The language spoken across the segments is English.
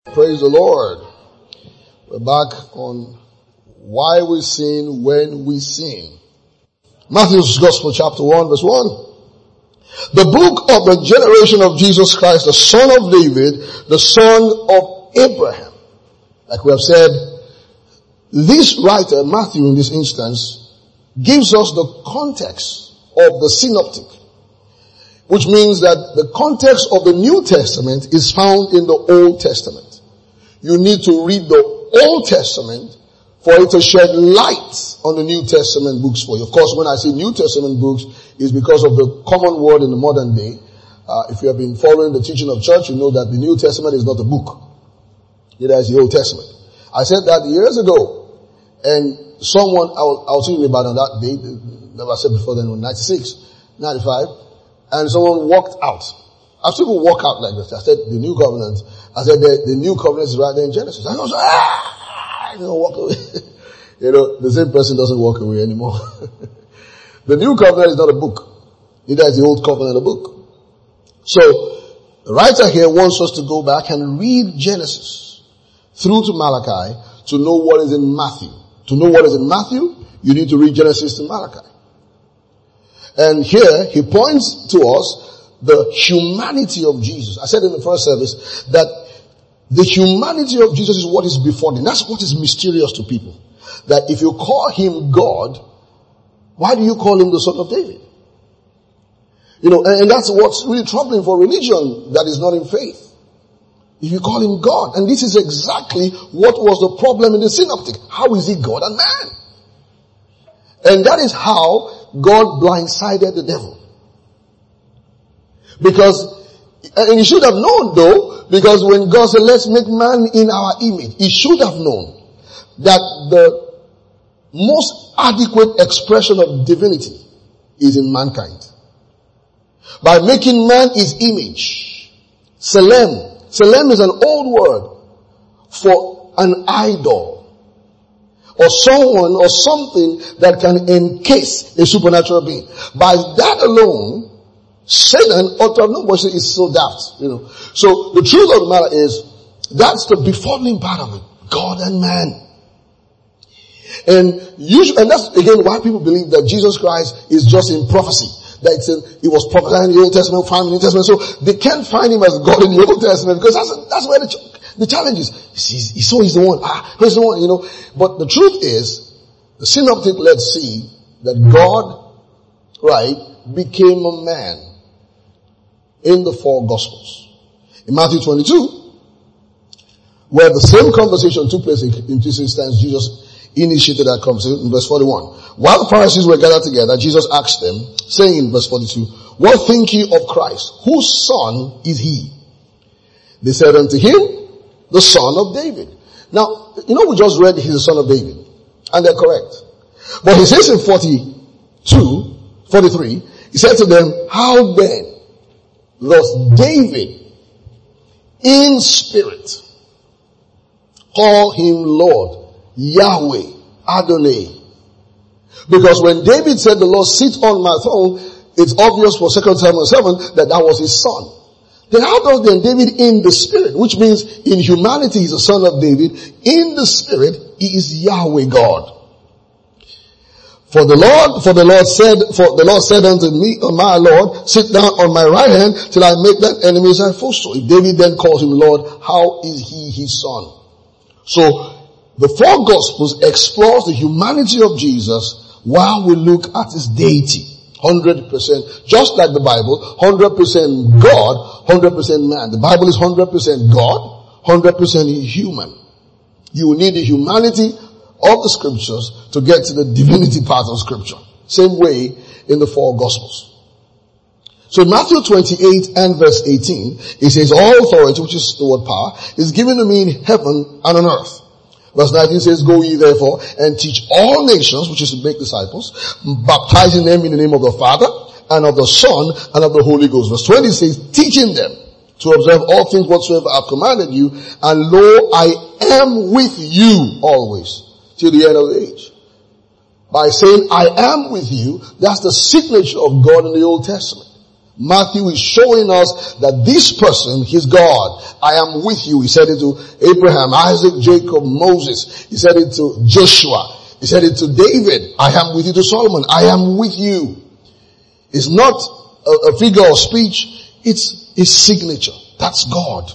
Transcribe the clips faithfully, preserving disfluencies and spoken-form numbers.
Praise the Lord. We're back on why we sin when we sin. Matthew's Gospel chapter one verse one. The book of the generation of Jesus Christ, the son of David, the son of Abraham. Like we have said, this writer, Matthew in this instance, gives us the context of the synoptic, which means that the context of the New Testament is found in the Old Testament. You need to read the Old Testament for it to shed light on the New Testament books for you. Of course, when I say New Testament books, it's because of the common word in the modern day. Uh, if you have been following the teaching of church, you know that the New Testament is not a book. Neither is the Old Testament. I said that years ago, and someone, I was, I was thinking about on that day, never said before then, ninety-six, ninety-five, and someone walked out. I've seen people walk out like this. I said, the New Covenant. I said, the, the New Covenant is right there in Genesis. I was, ah, you know, walk away. You know, the same person doesn't walk away anymore. The New Covenant is not a book. Neither is the Old Covenant a book. So, the writer here wants us to go back and read Genesis through to Malachi to know what is in Matthew. To know what is in Matthew, you need to read Genesis to Malachi. And here, he points to us the humanity of Jesus. I said in the first service that the humanity of Jesus is what is before them. That's what is mysterious to people. That if you call him God, why do you call him the son of David? You know, and, and that's what's really troubling for religion that is not in faith. If you call him God, and this is exactly what was the problem in the synoptic. How is he God and man? And that is how God blindsided the devil. Because, and he should have known though, because when God said, let's make man in our image, he should have known that the most adequate expression of divinity is in mankind. By making man his image. Selem. Selem is an old word for an idol. Or someone or something that can encase a supernatural being. By that alone, Satan ought to have known, but it's so daft, you know. So the truth of the matter is, that's the befalling part of it. God and man. And usually, and that's again why people believe that Jesus Christ is just in prophecy. That it's in, he was prophesying in the Old Testament, found in the New Testament. So they can't find him as God in the Old Testament because that's, that's where the, the challenge is. He's, he's, so he's the one. Ah, he's the one, you know. But the truth is, the synoptic let's see that God, right, became a man in the four Gospels. In Matthew twenty-two, where the same conversation took place in, in this instance, Jesus initiated that conversation in verse forty-one. While the Pharisees were gathered together, Jesus asked them, saying in verse forty-two, what think ye of Christ? Whose son is he? They said unto him, the son of David. Now, you know we just read he's the son of David. And they're correct. But he says in forty-two, forty-three, he said to them, how then does David in spirit call him Lord, Yahweh, Adonai? Because when David said the Lord sit on my throne, it's obvious for Second Samuel seven that that was his son. Then how does then David in the spirit, which means in humanity he's a son of David, in the spirit he is Yahweh God. For the Lord, for the Lord said, for the Lord said unto me, oh my Lord, sit down on my right hand till I make that enemies thy footstool. If David then calls him Lord, how is he his son? So, the four Gospels explores the humanity of Jesus while we look at his deity. one hundred percent, just like the Bible, one hundred percent God, one hundred percent man. The Bible is one hundred percent God, one hundred percent human. You need the humanity of the scriptures to get to the divinity part of scripture. Same way in the four Gospels. So in Matthew twenty-eight and verse eighteen, it says, all authority, which is the word power, is given to me in heaven and on earth. Verse nineteen says, go ye therefore and teach all nations, which is to make disciples, baptizing them in the name of the Father and of the Son and of the Holy Ghost. Verse twenty says, teaching them to observe all things whatsoever I have commanded you, and lo, I am with you always till the end of the age. By saying I am with you, that's the signature of God in the Old Testament. Matthew is showing us that this person, he's God. I am with you. He said it to Abraham, Isaac, Jacob, Moses. He said it to Joshua. He said it to David. I am with you. To Solomon, I am with you. It's not a, a figure of speech. It's his signature. That's God.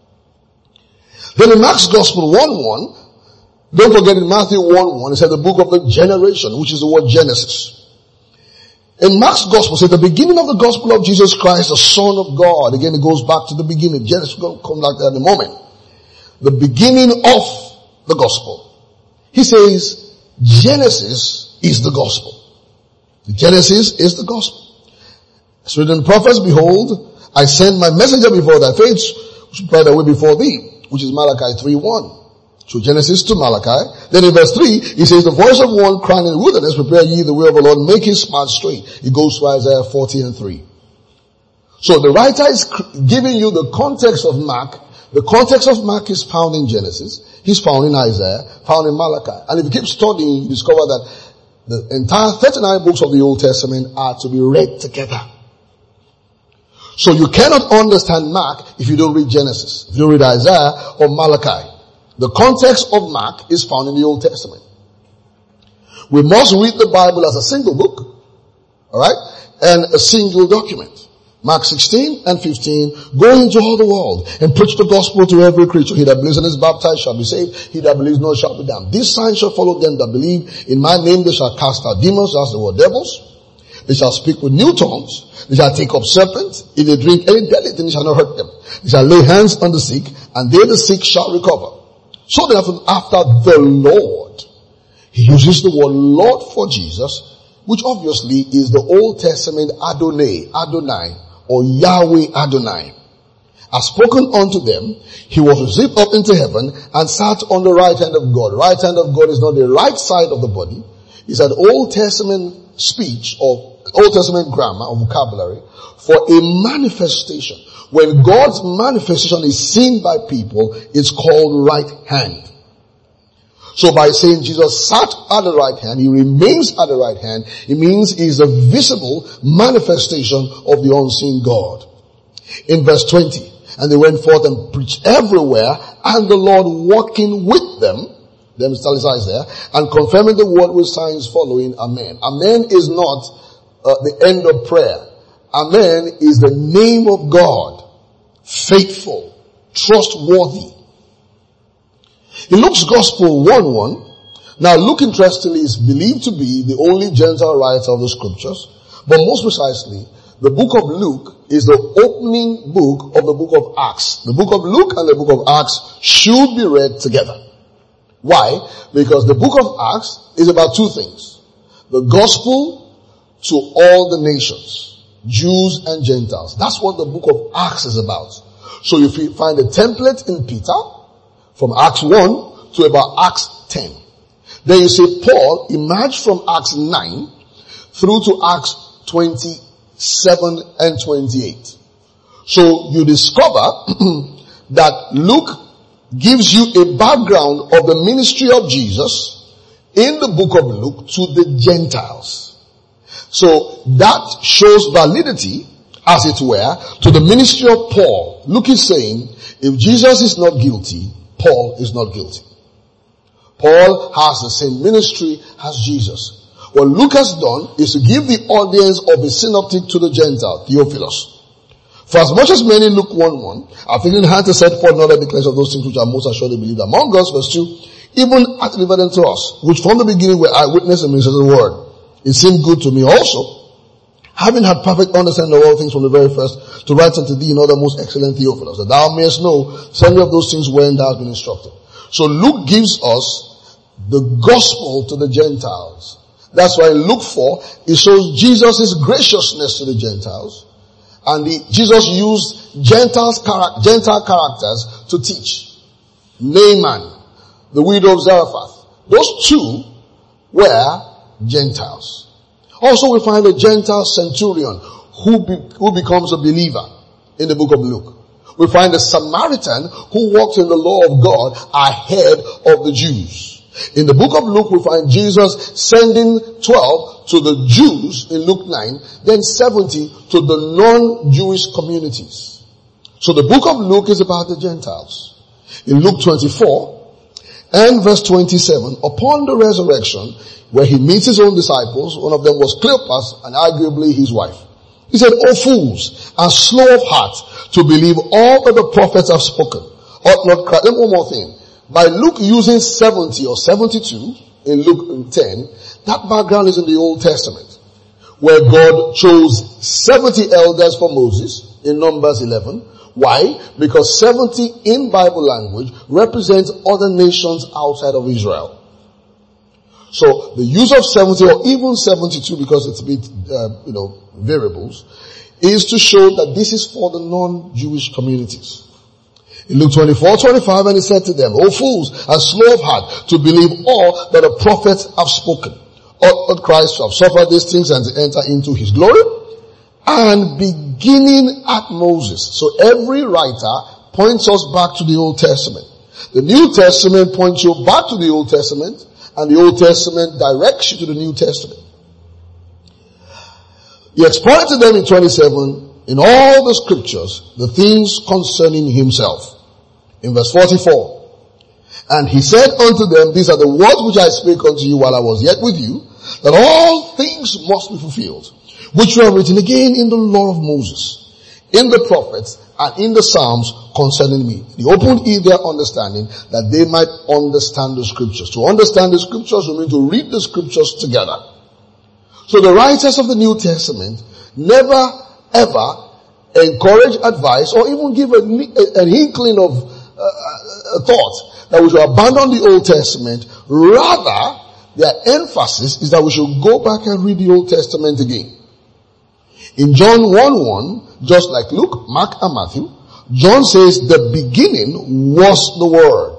Then in Mark's Gospel one one, don't forget in Matthew one one, it said the book of the generation, which is the word Genesis. In Mark's Gospel, it said the beginning of the Gospel of Jesus Christ, the Son of God. Again, it goes back to the beginning. Genesis is going to come back there in a moment. The beginning of the Gospel. He says, Genesis is the Gospel. Genesis is the Gospel. It's written in prophets, behold, I send my messenger before thy face, which will prepare the way before thee, which is Malachi three one. So Genesis to Malachi. Then in verse three, he says, the voice of one crying in the wilderness, prepare ye the way of the Lord, make his path straight. It goes to Isaiah forty and three. So the writer is giving you the context of Mark. The context of Mark is found in Genesis. He's found in Isaiah, found in Malachi. And if you keep studying, you discover that the entire thirty-nine books of the Old Testament are to be read together. So you cannot understand Mark if you don't read Genesis, if you don't read Isaiah or Malachi. The context of Mark is found in the Old Testament. We must read the Bible as a single book, alright, and a single document. Mark sixteen and fifteen, go into all the world and preach the gospel to every creature. He that believes and is baptized shall be saved. He that believes not shall be damned. This sign shall follow them that believe. In my name they shall cast out demons, that's the word devils. They shall speak with new tongues. They shall take up serpents. If they drink any deadly thing, it shall not hurt them. They shall lay hands on the sick, and they the sick shall recover. So therefore, after the Lord, he uses the word Lord for Jesus, which obviously is the Old Testament Adonai, Adonai, or Yahweh Adonai. As spoken unto them, he was received up into heaven and sat on the right hand of God. Right hand of God is not the right side of the body. It's an Old Testament speech or Old Testament grammar or vocabulary for a manifestation. When God's manifestation is seen by people, it's called right hand. So by saying Jesus sat at the right hand, he remains at the right hand, it means he is a visible manifestation of the unseen God. In verse twenty, and they went forth and preached everywhere, and the Lord walking with them, them italicized there, and confirming the word with signs following. Amen. Amen is not uh, the end of prayer. Amen is the name of God. Faithful, trustworthy. In Luke's Gospel one one, now Luke interestingly is believed to be the only Gentile writer of the scriptures, but most precisely, the book of Luke is the opening book of the book of Acts. The book of Luke and the book of Acts should be read together. Why? Because the book of Acts is about two things. The gospel to all the nations, Jews and Gentiles. That's what the book of Acts is about. So if you find a template in Peter, from Acts one to about Acts ten. Then you see Paul emerged from Acts nine through to Acts twenty-seven and twenty-eight. So you discover that Luke gives you a background of the ministry of Jesus in the book of Luke to the Gentiles. So that shows validity, as it were, to the ministry of Paul. Luke is saying, if Jesus is not guilty, Paul is not guilty. Paul has the same ministry as Jesus. What Luke has done is to give the audience of a synoptic to the Gentile, Theophilus. For as much as many, Luke one one, are taken in hand to set forth another declaration of those things which are most assuredly believed among us, verse two, even hath delivered them to us, which from the beginning were eyewitness and ministers of the word. It seemed good to me also, having had perfect understanding of all things from the very first, to write unto thee in order most excellent Theophilus, that thou mayest know certainly of those things wherein thou hast been instructed. So Luke gives us the gospel to the Gentiles. That's why in Luke four, it shows Jesus' graciousness to the Gentiles. And the, Jesus used Gentiles, Gentile characters to teach. Naaman, the widow of Zarephath. Those two were Gentiles. Also we find a Gentile centurion who, be, who becomes a believer in the book of Luke. We find a Samaritan who walks in the law of God ahead of the Jews. In the book of Luke, we find Jesus sending twelve to the Jews in Luke nine, then seventy to the non-Jewish communities. So the book of Luke is about the Gentiles. In Luke twenty-four and verse twenty-seven, upon the resurrection, where he meets his own disciples, one of them was Cleopas and arguably his wife. He said, "O fools, and slow of heart to believe all that the prophets have spoken. Ought not Christ," and one more thing. By Luke using seventy or seventy-two in Luke ten, that background is in the Old Testament, where God chose seventy elders for Moses in Numbers eleven. Why? Because seventy in Bible language represents other nations outside of Israel. So the use of seventy or even seventy-two, because it's a bit, uh, you know, variables, is to show that this is for the non-Jewish communities. In Luke twenty-four, twenty-five, and he said to them, "O fools, and slow of heart to believe all that the prophets have spoken. Ought Christ to have suffered these things and to enter into his glory?" And beginning at Moses. So every writer points us back to the Old Testament. The New Testament points you back to the Old Testament, and the Old Testament directs you to the New Testament. He explained to them in twenty-seven, in all the scriptures, the things concerning himself. In verse forty-four, and he said unto them, "These are the words which I spake unto you while I was yet with you, that all things must be fulfilled, which were written again in the law of Moses, in the prophets, and in the Psalms concerning me." He opened their understanding that they might understand the scriptures. To understand the scriptures, we mean to read the scriptures together. So the writers of the New Testament never ever encourage, advice, or even give a, an inkling of uh, a thought that we should abandon the Old Testament. Rather, their emphasis is that we should go back and read the Old Testament again. In John one one, just like Luke, Mark, and Matthew, John says the beginning was the Word.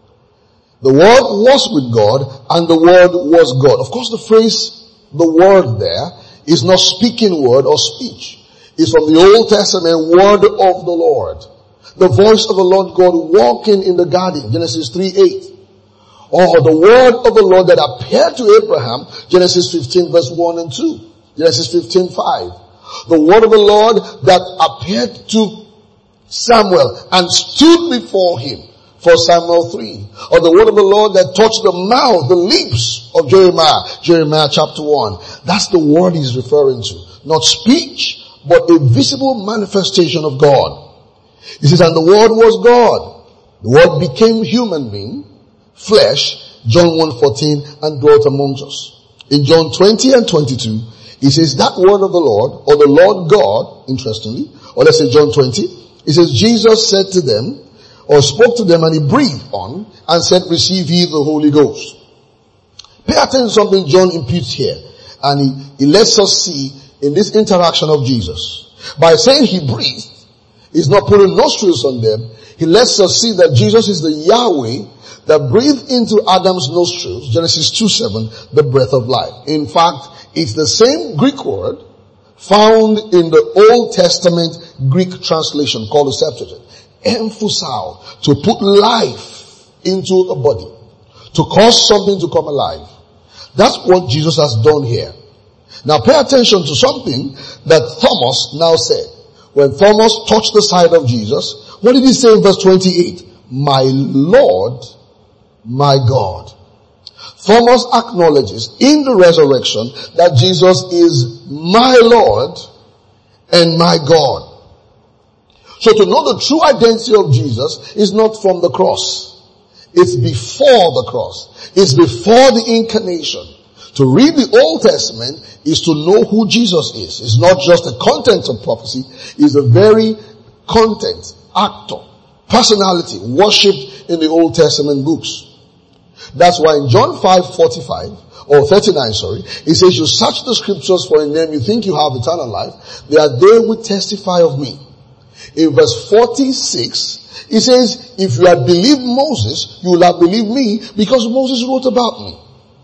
The Word was with God, and the Word was God. Of course, the phrase, the Word there, is not speaking word or speech. It's from the Old Testament, word of the Lord. The voice of the Lord God walking in the garden, Genesis three eight. Or the word of the Lord that appeared to Abraham, Genesis fifteen verse one and two. Genesis fifteen five. The word of the Lord that appeared to Samuel and stood before him, First Samuel three. Or the word of the Lord that touched the mouth, the lips of Jeremiah, Jeremiah chapter one. That's the word he's referring to. Not speech, but a visible manifestation of God. He says, and the Word was God. The Word became human being, flesh, John one fourteen, and dwelt amongst us. In John twenty and twenty-two, he says that word of the Lord, or the Lord God, interestingly, or let's say John twenty, he says Jesus said to them, or spoke to them, and he breathed on, and said, "Receive ye the Holy Ghost." Pay attention to something John imputes here, and he, he lets us see in this interaction of Jesus. By saying he breathed, he's not putting nostrils on them. He lets us see that Jesus is the Yahweh that breathed into Adam's nostrils, Genesis two seven, the breath of life. In fact, it's the same Greek word found in the Old Testament Greek translation called the Septuagint. Emphusao, to put life into a body, to cause something to come alive. That's what Jesus has done here. Now pay attention to something that Thomas now said. When Thomas touched the side of Jesus, what did he say in verse twenty-eight? My Lord, my God. Thomas acknowledges in the resurrection that Jesus is my Lord and my God. So to know the true identity of Jesus is not from the cross. It's before the cross. It's before the incarnation. To read the Old Testament is to know who Jesus is. It's not just the content of prophecy. It's the very content, actor, personality worshipped in the Old Testament books. That's why in John five forty-five, or thirty-nine, sorry, it says, you search the scriptures for in them you think you have eternal life. They are they which testify of me. In verse forty-six, it says, if you had believed Moses, you will have believed me because Moses wrote about me.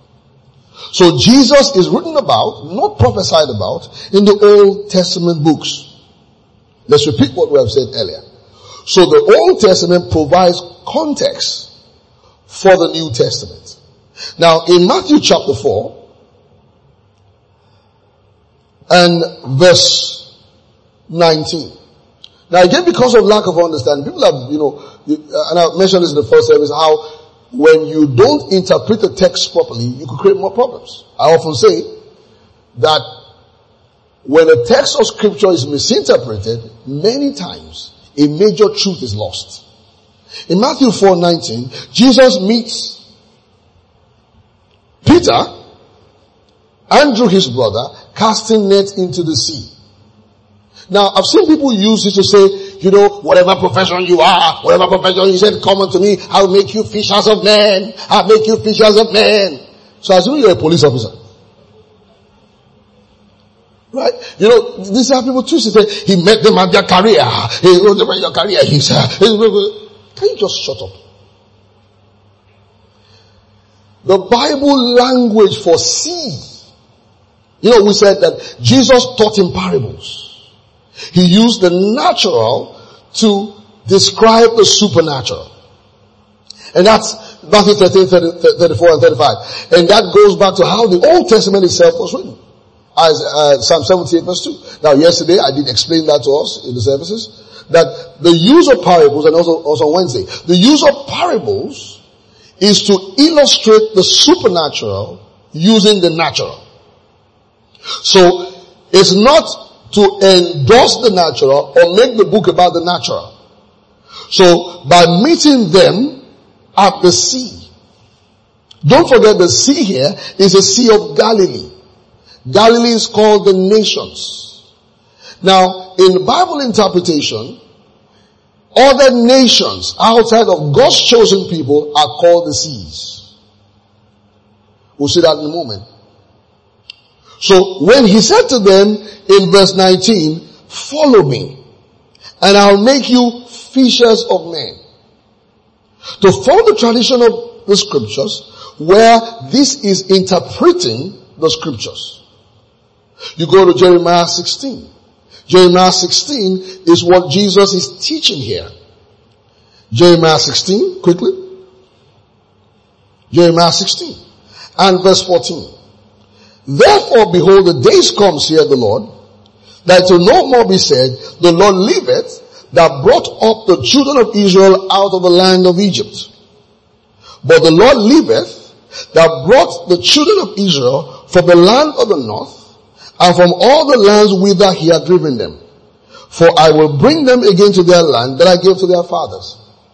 So Jesus is written about, not prophesied about, in the Old Testament books. Let's repeat what we have said earlier. So the Old Testament provides context for the New Testament. Now, in Matthew chapter four and verse nineteen. Now again, because of lack of understanding, people have, you know, and I mentioned this in the first service, how when you don't interpret the text properly, you could create more problems. I often say that when a text of scripture is misinterpreted, many times a major truth is lost. In Matthew four nineteen, Jesus meets Peter, Andrew his brother, casting nets into the sea. Now, I've seen people use it to say, you know, whatever profession you are, whatever profession you said, come unto me, I'll make you fishers of men. I'll make you fishers of men. So assume you're a police officer. Right? You know, this is how people twist it. He met them at their career. He wrote them at your career. He's, uh, can you just shut up? The Bible language for sea. You know, we said that Jesus taught in parables. He used the natural to describe the supernatural. And that's Matthew thirteen, thirty, thirty-four and thirty-five. And that goes back to how the Old Testament itself was written. As, uh, Psalm seventy-eight verse two. Now yesterday I did explain that to us in the services. That the use of parables, and also, also on Wednesday, the use of parables is to illustrate the supernatural using the natural. So it's not to endorse the natural or make the book about the natural. So by meeting them at the sea, don't forget the sea here is the Sea of Galilee. Galilee is called the nations. Now, in Bible interpretation, other nations outside of God's chosen people are called the seas. We'll see that in a moment. So when he said to them in verse nineteen, follow me and I'll make you fishers of men. To follow the tradition of the scriptures where this is interpreting the scriptures. You go to Jeremiah sixteen. Jeremiah sixteen is what Jesus is teaching here. Jeremiah sixteen, quickly. Jeremiah sixteen and verse fourteen. Therefore, behold, the days come, saith the Lord, that it will no more be said, the Lord liveth, that brought up the children of Israel out of the land of Egypt. But the Lord liveth, that brought the children of Israel from the land of the north, and from all the lands whither he had driven them. For I will bring them again to their land that I gave to their fathers,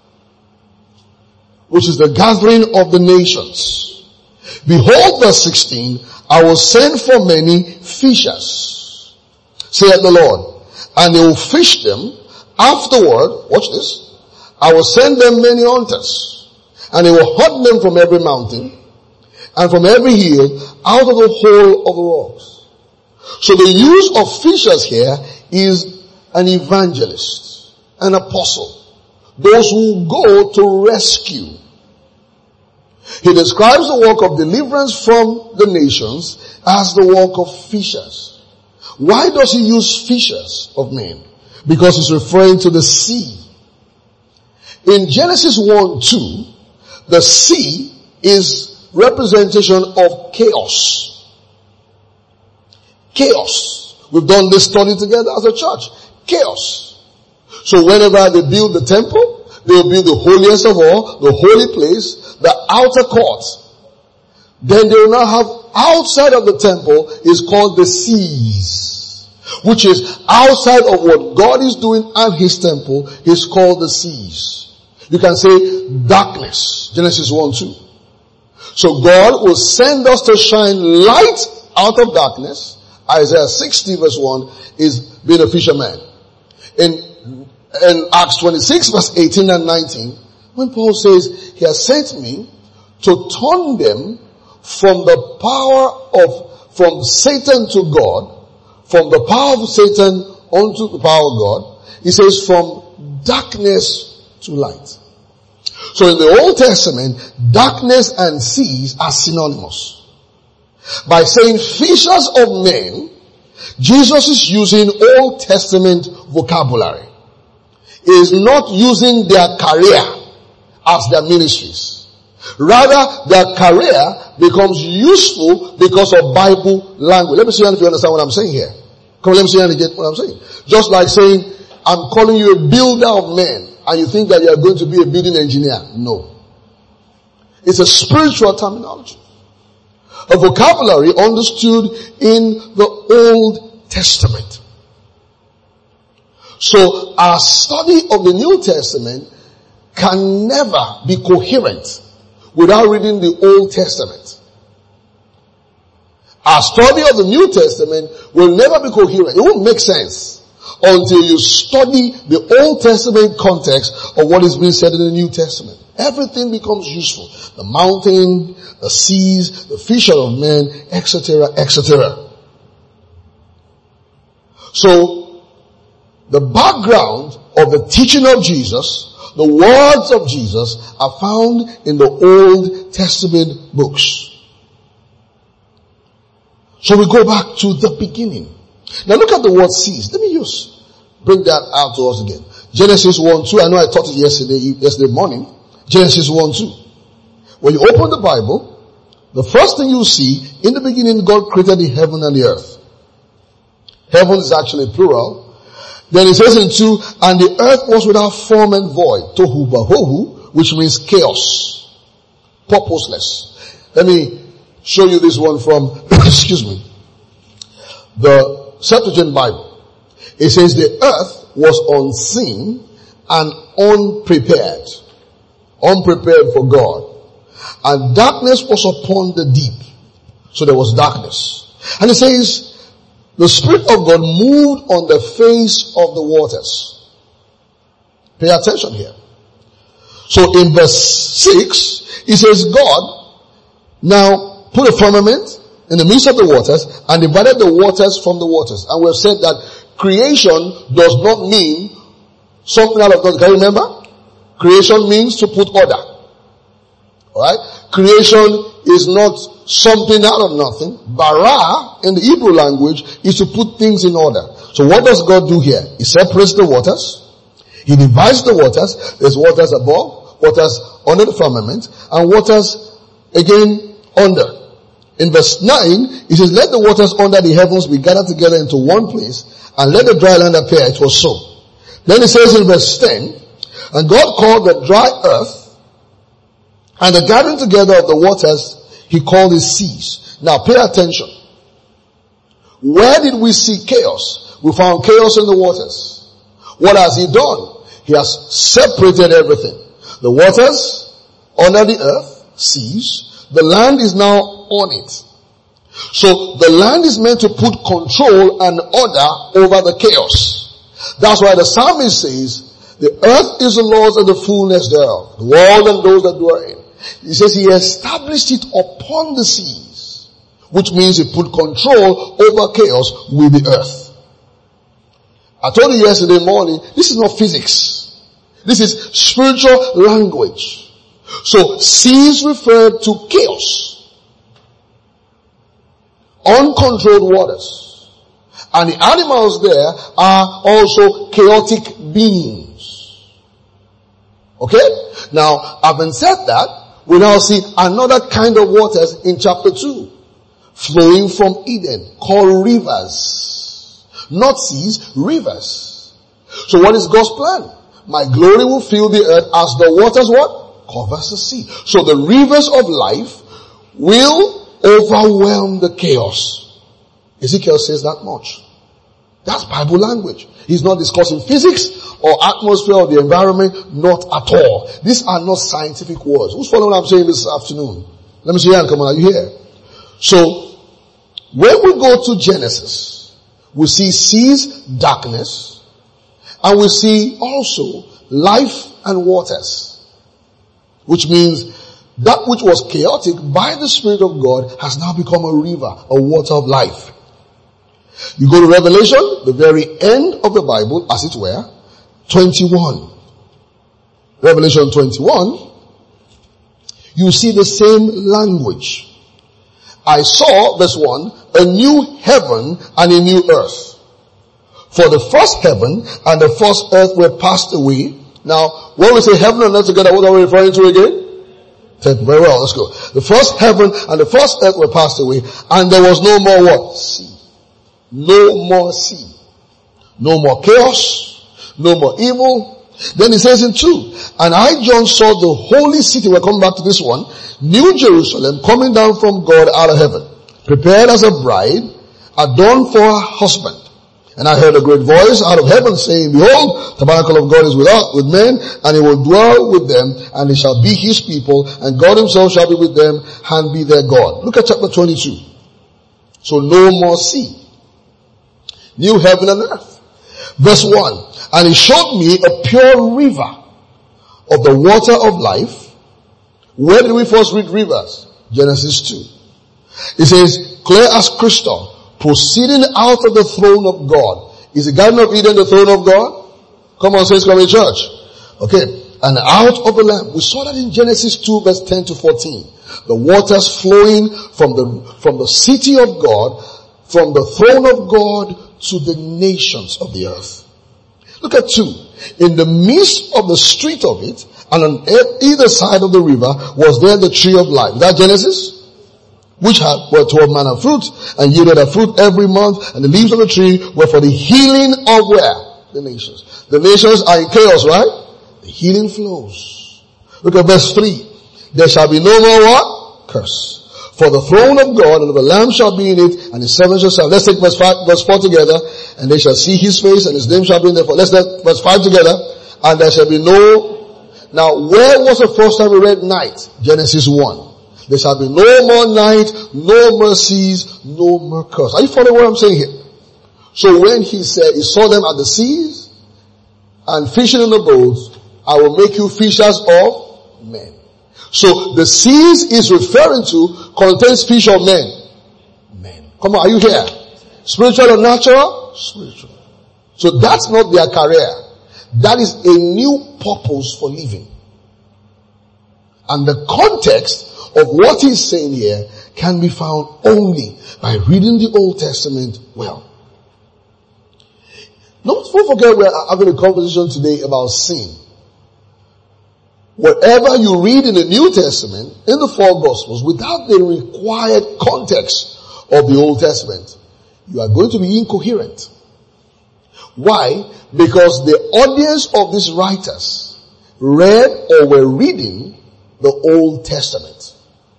which is the gathering of the nations. Behold, verse sixteen, I will send for many fishers, saith the Lord, and they will fish them. Afterward, watch this, I will send them many hunters, and they will hunt them from every mountain, and from every hill, out of the whole of the rocks. So the use of fishers here is an evangelist, an apostle, those who go to rescue. He describes the work of deliverance from the nations as the work of fishers. Why does he use fishers of men? Because he's referring to the sea. In Genesis one two, the sea is representation of chaos. Chaos. We've done this study together as a church. Chaos. So whenever they build the temple, they will build the holiest of all, the holy place, the outer court. Then they will now have outside of the temple is called the seas, which is outside of what God is doing and his temple is called the seas. You can say darkness, Genesis one two. So God will send us to shine light out of darkness. Isaiah sixty verse one is being a fisherman. In In Acts twenty-six verse eighteen and nineteen, when Paul says, he has sent me to turn them from the power of, from Satan to God, from the power of Satan unto the power of God, he says from darkness to light. So in the Old Testament, darkness and seas are synonymous. By saying fishers of men, Jesus is using Old Testament vocabulary. He is not using their career as their ministries. Rather, their career becomes useful because of Bible language. Let me see if you understand what I'm saying here. Come on, let me see if you get what I'm saying. Just like saying, I'm calling you a builder of men, and you think that you are going to be a building engineer. No. It's a spiritual terminology. A vocabulary understood in the Old Testament. So our study of the New Testament can never be coherent without reading the Old Testament. Our study of the New Testament will never be coherent. It won't make sense until you study the Old Testament context of what is being said in the New Testament. Everything becomes useful. The mountain, the seas, the fisher of men, et cetera, et cetera. So, the background of the teaching of Jesus, the words of Jesus, are found in the Old Testament books. So we go back to the beginning. Now look at the word seas. Let me use, bring that out to us again. Genesis one two. I know I taught it yesterday, yesterday morning. Genesis one two. When you open the Bible, the first thing you see, in the beginning God created the heaven and the earth. Heaven is actually plural. Then it says in two, and the earth was without form and void. Tohu bahohu, which means chaos. Purposeless. Let me show you this one from, excuse me, the Septuagint Bible. It says the earth was unseen and unprepared. Unprepared for God. And darkness was upon the deep. So there was darkness. And it says, the Spirit of God moved on the face of the waters. Pay attention here. So in verse six, it says God now put a firmament in the midst of the waters and divided the waters from the waters. And we have said that creation does not mean something out of God. Can you remember? Creation means to put order. Alright? Creation is not something out of nothing. Bara, in the Hebrew language, is to put things in order. So what does God do here? He separates the waters. He divides the waters. There's waters above, waters under the firmament, and waters again under. In verse nine, it says, let the waters under the heavens be gathered together into one place, and let the dry land appear. It was so. Then it says in verse ten, and God called the dry earth, and the gathering together of the waters, he called it seas. Now pay attention. Where did we see chaos? We found chaos in the waters. What has he done? He has separated everything. The waters under the earth, seas. The land is now on it. So the land is meant to put control and order over the chaos. That's why the psalmist says, the earth is the Lord's and the fullness thereof, the world and those that dwell in. He says he established it upon the seas, which means he put control over chaos with the earth. I told you yesterday morning, this is not physics. This is spiritual language. So seas refer to chaos. Uncontrolled waters. And the animals there are also chaotic beings. Okay? Now, having said that, we now see another kind of waters in chapter two. Flowing from Eden, called rivers. Not seas, rivers. So what is God's plan? My glory will fill the earth as the waters what? Covers the sea. So the rivers of life will overwhelm the chaos. Ezekiel says that much. That's Bible language. He's not discussing physics or atmosphere or the environment, not at all. These are not scientific words. Who's following what I'm saying this afternoon? Let me see your hand, come on, are you here? So, when we go to Genesis, we see seas, darkness, and we see also life and waters. Which means that which was chaotic by the Spirit of God has now become a river, a water of life. You go to Revelation, the very end of the Bible, as it were, twenty-one. Revelation twenty-one, you see the same language. I saw, verse one, a new heaven and a new earth. For the first heaven and the first earth were passed away. Now, when we say heaven and earth together, what are we referring to again? Very well, let's go. The first heaven and the first earth were passed away, and there was no more what? Sea. No more sea. No more chaos. No more evil. Then he says in two, and I, John, saw the holy city, we're coming back to this one, New Jerusalem, coming down from God out of heaven, prepared as a bride, adorned for her husband. And I heard a great voice out of heaven saying, behold, the tabernacle of God is with us, with men, and he will dwell with them, and they shall be his people, and God himself shall be with them, and be their God. Look at chapter twenty-two. So no more sea. New heaven and earth. Verse one, and he showed me a pure river of the water of life. Where did we first read rivers? Genesis two. It says, clear as crystal, proceeding out of the throne of God. Is the Garden of Eden the throne of God? Come on, saints, come in church. Okay. And out of the Lamb. We saw that in Genesis two verse ten to fourteen. The waters flowing from the, from the city of God, from the throne of God to the nations of the earth. Look at two. In the midst of the street of it, and on either side of the river, was there the tree of life. Is that Genesis? Which had were twelve manner of fruit, and yielded a fruit every month, and the leaves of the tree were for the healing of where? The nations. The nations are in chaos, right? The healing flows. Look at verse three. There shall be no more what? Curse. For the throne of God and of the Lamb shall be in it, and his servants shall serve. Let's take verse five, verse four together, and they shall see his face, and his name shall be in there. Let's take verse five together, and there shall be no. Now, where was the first time we read night? Genesis one. There shall be no more night, no more seas, no more curse. Are you following what I'm saying here? So when he said, he saw them at the seas and fishing in the boats, I will make you fishers of men. So the seas is referring to contains fish of men. Men. Come on, are you here? Spiritual or natural? Spiritual. So that's not their career. That is a new purpose for living. And the context of what he's saying here can be found only by reading the Old Testament well. Don't forget we're having a conversation today about sin. Whatever you read in the New Testament, in the four Gospels, without the required context of the Old Testament, you are going to be incoherent. Why? Because the audience of these writers read or were reading the Old Testament.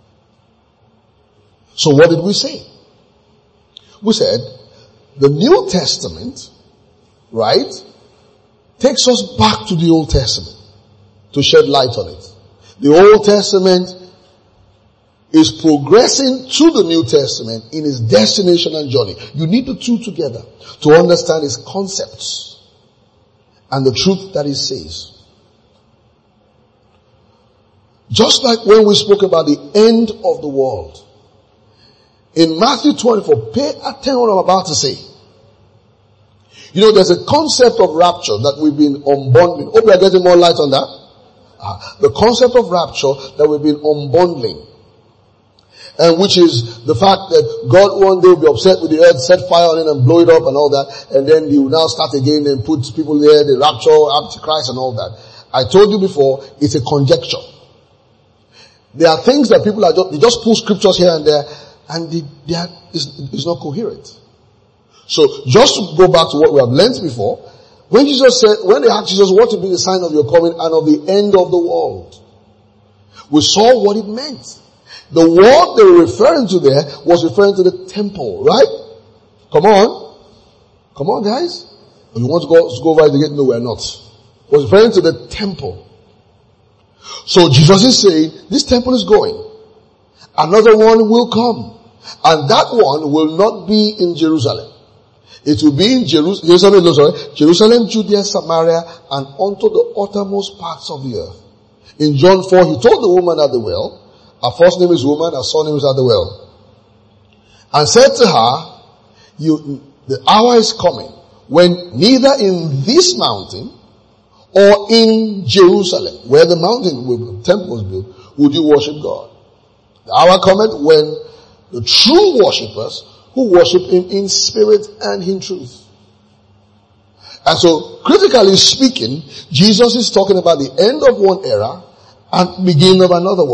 So what did we say? We said the New Testament, right, takes us back to the Old Testament to shed light on it. The Old Testament is progressing to the New Testament in its destination and journey. You need the two together to understand its concepts and the truth that it says. Just like when we spoke about the end of the world. In Matthew twenty-four, pay attention to what I'm about to say. You know, there's a concept of rapture that we've been unbundling. Hope we are getting more light on that. Uh, the concept of rapture that we've been unbundling. And which is the fact that God one day will be upset with the earth, set fire on it and blow it up and all that. And then he will now start again and put people there, the rapture, Antichrist and all that. I told you before, it's a conjecture. There are things that people are just, they just pull scriptures here and there, and they, they are, it's, it's not coherent. So, just to go back to what we have learned before, when Jesus said, when they asked Jesus, what will be the sign of your coming and of the end of the world? We saw what it meant. The world they were referring to there was referring to the temple, right? Come on. Come on, guys. Or you want to go, to go over to get nowhere? Not. It was referring to the temple. So Jesus is saying, this temple is going. Another one will come. And that one will not be in Jerusalem. It will be in Jeru- Jerusalem, no, sorry, Jerusalem, Judea, Samaria, and unto the uttermost parts of the earth. In John four, he told the woman at the well, her first name is woman, her surname is at the well, and said to her, you, the hour is coming when neither in this mountain or in Jerusalem, where the mountain, the temple was built, would you worship God. The hour cometh when the true worshippers who worship him in spirit and in truth. And so, critically speaking, Jesus is talking about the end of one era and beginning of another one.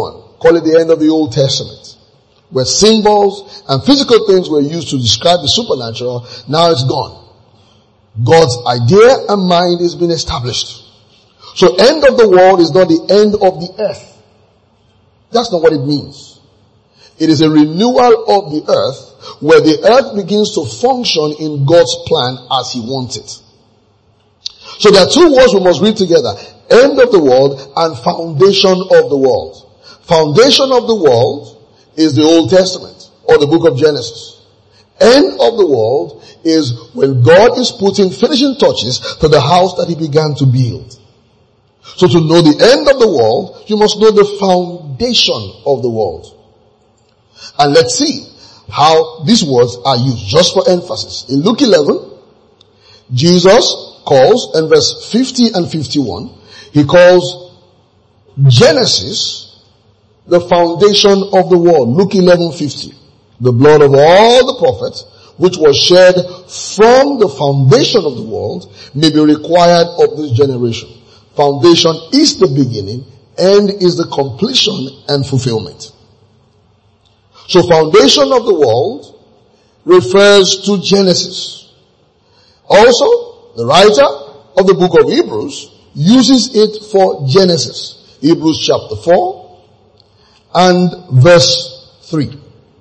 call it the end of the Old Testament, where symbols and physical things were used to describe the supernatural. Now it's gone. God's idea and mind has been established. So end of the world is not the end of the earth. That's not what it means. It is a renewal of the earth where the earth begins to function in God's plan as He wants it. So there are two words we must read together. End of the world and foundation of the world. Foundation of the world is the Old Testament or the book of Genesis. End of the world is when God is putting finishing touches to the house that He began to build. So to know the end of the world, you must know the foundation of the world. And let's see how these words are used, just for emphasis. In Luke eleven, Jesus calls, in verse fifty and fifty-one, He calls Genesis the foundation of the world. Luke eleven fifty. The blood of all the prophets, which was shed from the foundation of the world, may be required of this generation. Foundation is the beginning, end is the completion and fulfillment. So foundation of the world refers to Genesis. Also, the writer of the book of Hebrews uses it for Genesis. Hebrews chapter four and verse three.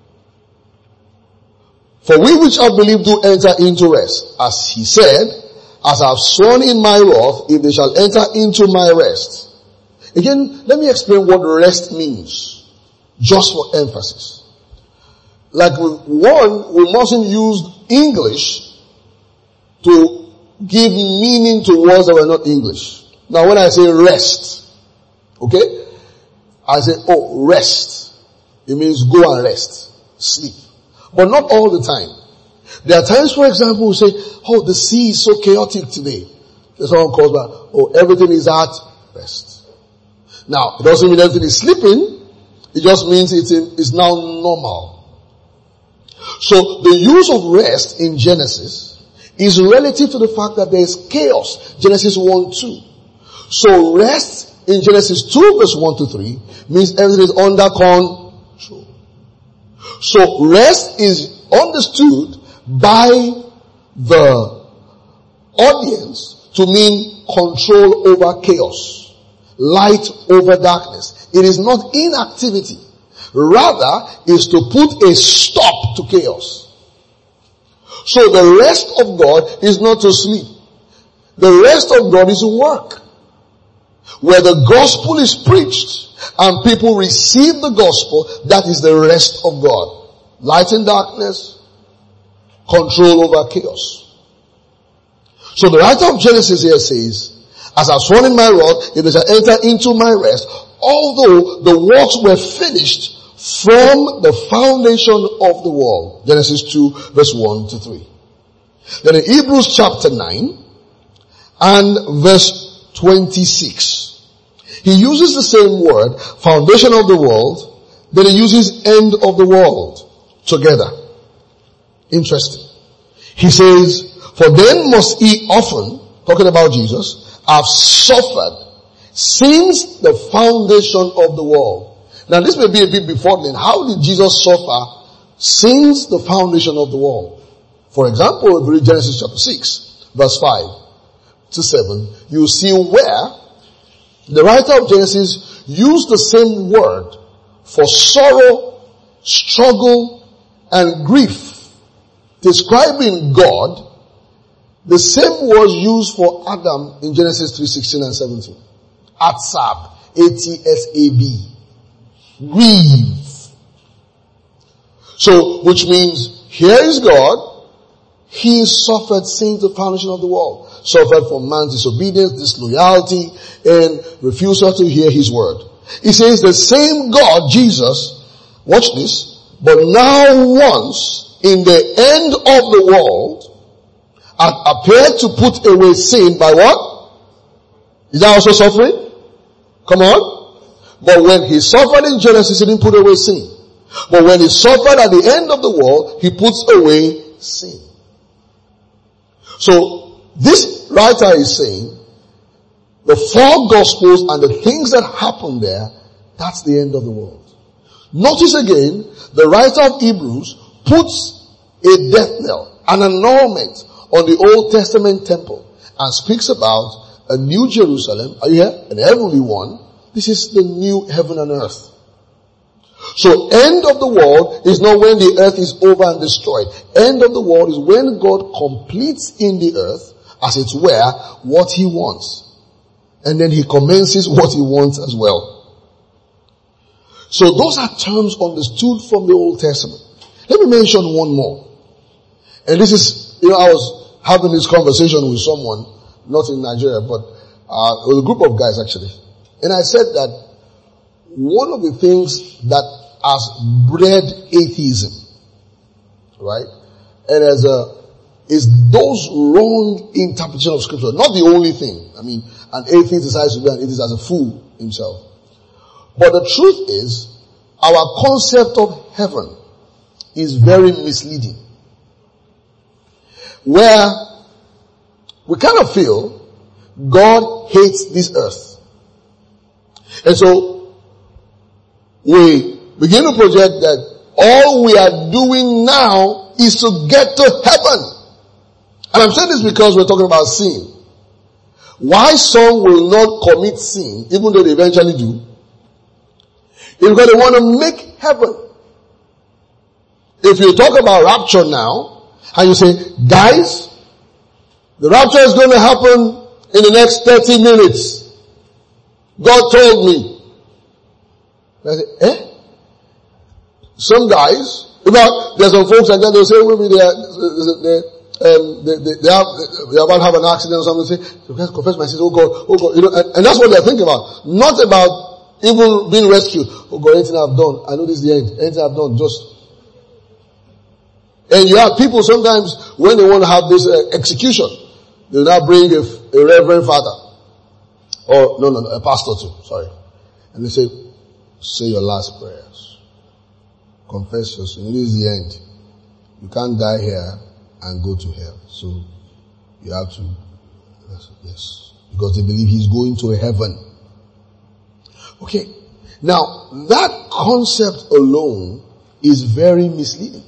For we which have believed do enter into rest, as He said, as I have sworn in my wrath, if they shall enter into my rest. Again, let me explain what rest means, just for emphasis. Like with one, we mustn't use English to give meaning to words that were not English. Now when I say rest, okay, I say, oh, rest. It means go and rest, sleep. But not all the time. There are times, for example, we say, oh, the sea is so chaotic today. There's someone calls back, oh, everything is at rest. Now, it doesn't mean everything is sleeping. It just means it's, in, it's now normal. So the use of rest in Genesis is relative to the fact that there is chaos. Genesis one two. So rest in Genesis two verse one to three means everything is under control. So rest is understood by the audience to mean control over chaos, light over darkness. It is not inactivity. Rather, is to put a stop to chaos. So the rest of God is not to sleep. The rest of God is to work. Where the gospel is preached and people receive the gospel, that is the rest of God. Light in darkness, control over chaos. So the writer of Genesis here says, as I've sworn in my wrath, if they shall enter into my rest, although the works were finished from the foundation of the world. Genesis two verse one to three. Then in Hebrews chapter nine and verse twenty-six, he uses the same word, foundation of the world, then he uses end of the world together. Interesting. He says, for then must he often, talking about Jesus, have suffered since the foundation of the world. Now this may be a bit befuddling. How did Jesus suffer since the foundation of the world? For example, if we read Genesis chapter six, verse five to seven, you see where the writer of Genesis used the same word for sorrow, struggle, and grief, describing God. The same was used for Adam in Genesis three sixteen and seventeen. Atsab, A T S A B. Grieve. So, which means, here is God. He suffered since the foundation of the world. Suffered for man's disobedience, disloyalty, and refusal to hear His word. He says the same God, Jesus, watch this, but now once, in the end of the world, had appeared to put away sin by what? Is that also suffering? Come on. But when He suffered in Genesis, He didn't put away sin. But when He suffered at the end of the world, He puts away sin. So, this writer is saying, the four gospels and the things that happen there That's the end of the world. Notice again, the writer of Hebrews puts a death knell, an annulment on the Old Testament temple and speaks about a new Jerusalem. Are you here? An heavenly one. This is the new heaven and earth. So end of the world is not when the earth is over and destroyed. End of the world is when God completes in the earth, as it were, what he wants. And then he commences what he wants as well. So those are terms understood from the Old Testament. Let me mention one more. And this is, you know, I was having this conversation with someone, not in Nigeria, but uh, with a group of guys actually. And I said that one of the things that has bred atheism, right, and as a, is those wrong interpretation of scripture. Not the only thing. I mean, an atheist decides to be an atheist as a fool himself. But the truth is, our concept of heaven is very misleading. Where we kind of feel God hates this earth. And so, we begin to project that all we are doing now is to get to heaven. And I'm saying this because we're talking about sin. Why some will not commit sin, even though they eventually do, is because they want to make heaven. If you talk about rapture now, and you say, guys, the rapture is going to happen in the next thirty minutes. God told me. I say, eh? Some guys, about, there's some folks like that, they'll say, maybe they are, they, um, they, they, they have, they are about to have an accident or something, they say, so confess my sins, oh God, oh God, you know, and, and that's what they're thinking about. Not about even being rescued. Oh God, anything I've done, I know this is the end. Anything I've done, just. And you have people sometimes, when they want to have this uh, execution, they now bring a, a reverend father. Or, no, no, no, a pastor too, sorry. And they say, say your last prayers. Confess your sin. It is the end. You can't die here and go to hell. So, you have to, yes, yes. Because they believe he's going to heaven. Okay. Now, that concept alone is very misleading.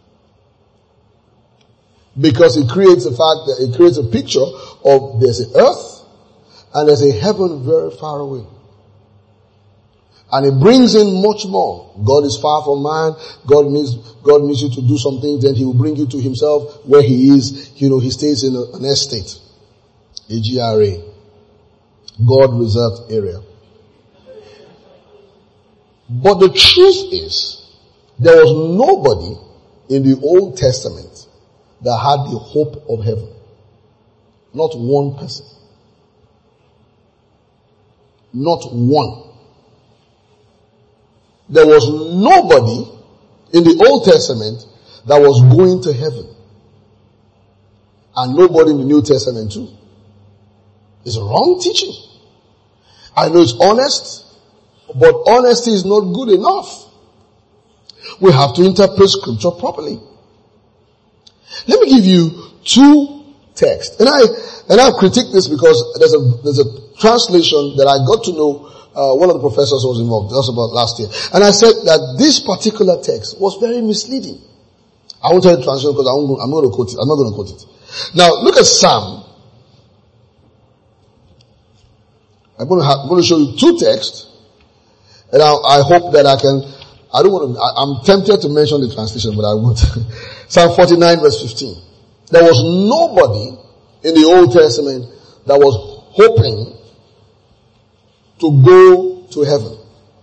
Because it creates a fact that it creates a picture of there's an earth and there's a heaven very far away. And it brings in much more. God is far from man. God needs, God needs you to do something, then he will bring you to himself where he is. You know, he stays in a, an estate. A G R A. God reserved area. But the truth is, there was nobody in the Old Testament that had the hope of heaven. Not one person. Not one. There was nobody in the Old Testament that was going to heaven. And nobody in the New Testament too. It's wrong teaching. I know it's honest, but honesty is not good enough. We have to interpret scripture properly. Let me give you two texts. And I, and I critique this because there's a, there's a translation that I got to know, uh, one of the professors was involved, that was about last year. And I said that this particular text was very misleading. I won't tell you the translation because I'm, I'm not going to quote it. I'm not going to quote it. Now, look at Psalm. I'm going to, have, I'm going to show you two texts. And I, I hope that I can, I don't want to, I, I'm tempted to mention the translation, but I won't. Psalm forty-nine verse fifteen. There was nobody in the Old Testament that was hoping to go to heaven.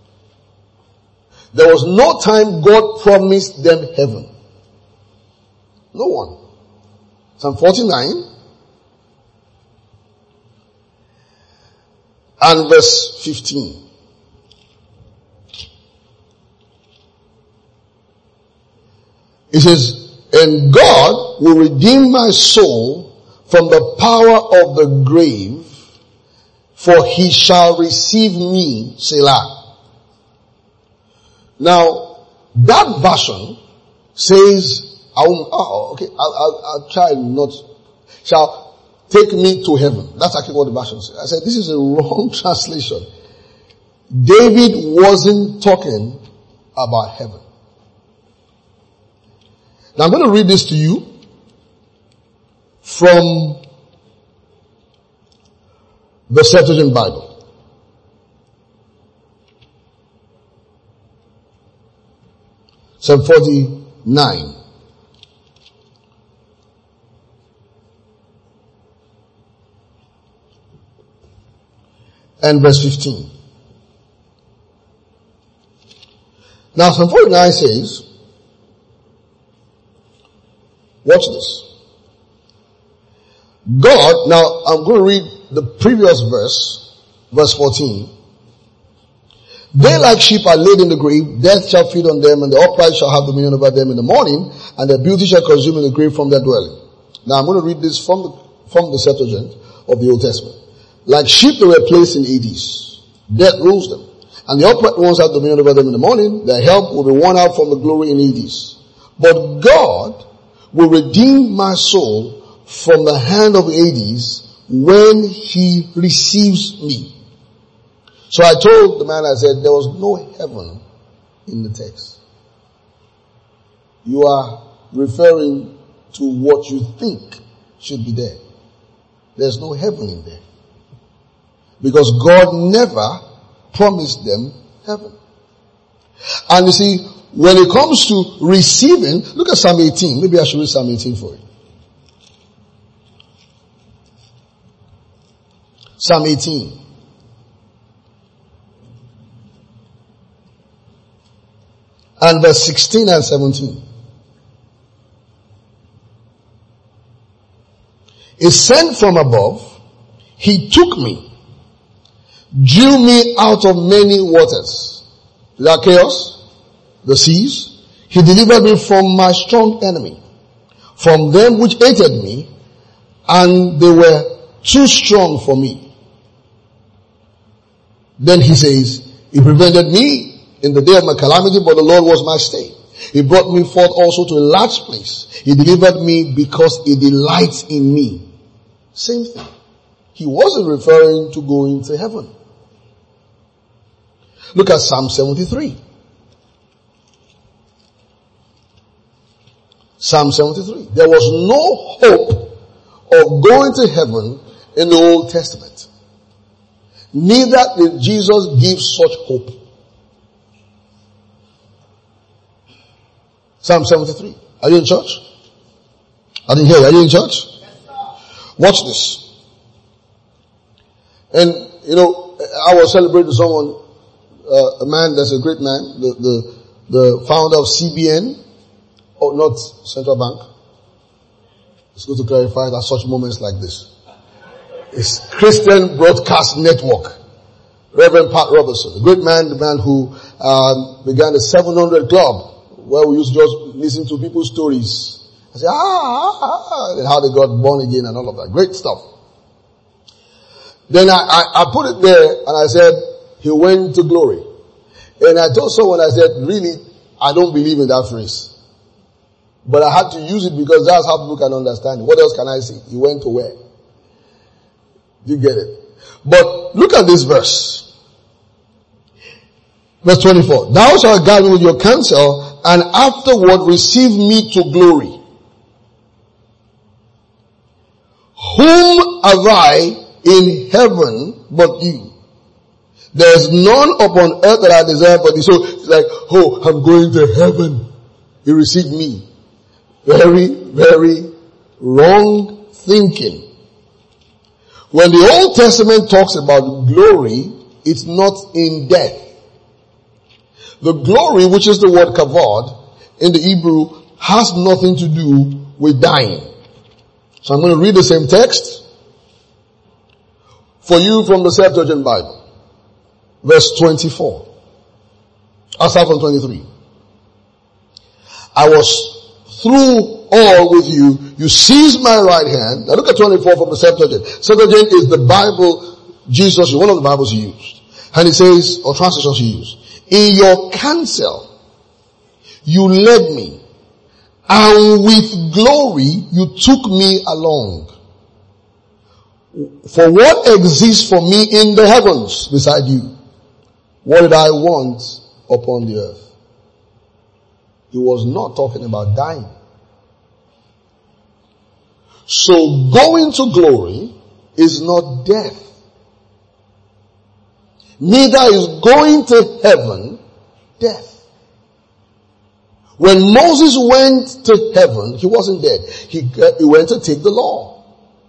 There was no time God promised them heaven. No one. Psalm forty-nine and verse fifteen. It says, and God will redeem my soul from the power of the grave, for he shall receive me, Selah. Now, that version says, I'll, oh, okay, I'll, I'll, I'll try not, shall take me to heaven. That's actually what the version says. I said, this is a wrong translation. David wasn't talking about heaven. Now I'm going to read this to you from the Septuagint Bible. Psalm forty-nine. And verse fifteen. Now Psalm forty-nine says, watch this. God, now I'm going to read the previous verse, verse fourteen. They like sheep are laid in the grave, death shall feed on them, and the upright shall have dominion over them in the morning, and their beauty shall consume in the grave from their dwelling. Now I'm going to read this from the, from the Septuagint of the Old Testament. Like sheep they were placed in Hades. Death rules them. And the upright ones have dominion over them in the morning. Their help will be worn out from the glory in Hades. But God will redeem my soul from the hand of Hades when He receives me. So I told the man, I said, there was no heaven in the text. You are referring to what you think should be there. There's no heaven in there. Because God never promised them heaven. And you see, when it comes to receiving, look at Psalm eighteen. Maybe I should read Psalm eighteen for you. Psalm eighteen. And verse sixteen and seventeen. He sent from above. He took me. Drew me out of many waters. The chaos, the seas. He delivered me from my strong enemy. From them which hated me. And they were too strong for me. Then he says, He prevented me in the day of my calamity, but the Lord was my stay. He brought me forth also to a large place. He delivered me because He delights in me. Same thing. He wasn't referring to going to heaven. Look at Psalm seventy-three. Psalm seventy-three. There was no hope of going to heaven in the Old Testament. Neither did Jesus give such hope. Psalm seventy-three. Are you in church? I didn't hear you. Are you in church? Watch this. And, you know, I was celebrating someone, uh, a man that's a great man, the, the, the founder of C B N, oh, not Central Bank. It's good to clarify that such moments like this. It's Christian Broadcast Network. Reverend Pat Robertson, a great man, the man who um, began the seven hundred Club, where we used to just listen to people's stories. I say, ah, ah, ah, and how they got born again and all of that. Great stuff. Then I, I, I put it there and I said, he went to glory. And I told someone, I said, really, I don't believe in that phrase. But I had to use it because that's how people can understand it. What else can I say? He went to where? You get it? But look at this verse. Verse twenty-four. Thou shalt guide me with your counsel, and afterward receive me to glory. Whom have I in heaven but you? There is none upon earth that I desire but thee. So it's like, oh, I'm going to heaven. You receive me. Very, very wrong thinking. When the Old Testament talks about glory, it's not in death. The glory, which is the word kavod, in the Hebrew, has nothing to do with dying. So I'm going to read the same text for you from the Septuagint Bible. Verse twenty-four. I'll start from twenty-three. I was through all with you. You seized my right hand. Now look at twenty-four from the Septuagint. Septuagint is the Bible Jesus, one of the Bibles he used. And it says, or translations he used. In your counsel, you led me, and with glory you took me along. For what exists for me in the heavens beside you? What did I want upon the earth? He was not talking about dying. So going to glory is not death. Neither is going to heaven death. When Moses went to heaven, he wasn't dead. He, uh, he went to take the law.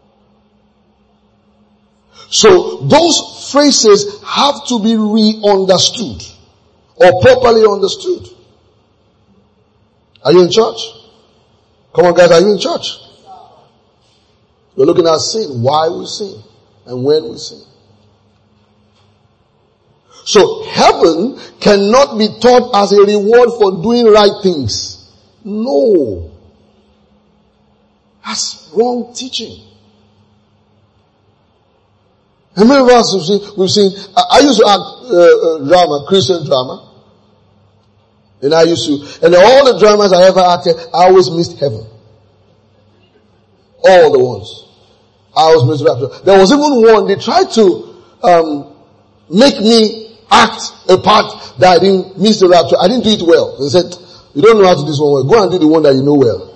So those phrases have to be re-understood or properly understood. Are you in church? Come on guys, are you in church? We're looking at sin, why we sin, and when we sin. So heaven cannot be taught as a reward for doing right things. No. That's wrong teaching. How many of us have seen, we've seen, I, I used to act uh, uh, drama, Christian drama. And I used to, and all the dramas I ever acted, I always missed heaven. All the ones. I always missed rapture. There was even one, they tried to um make me act a part that I didn't miss the rapture. I didn't do it well. They said, you don't know how to do this one well. Go and do the one that you know well.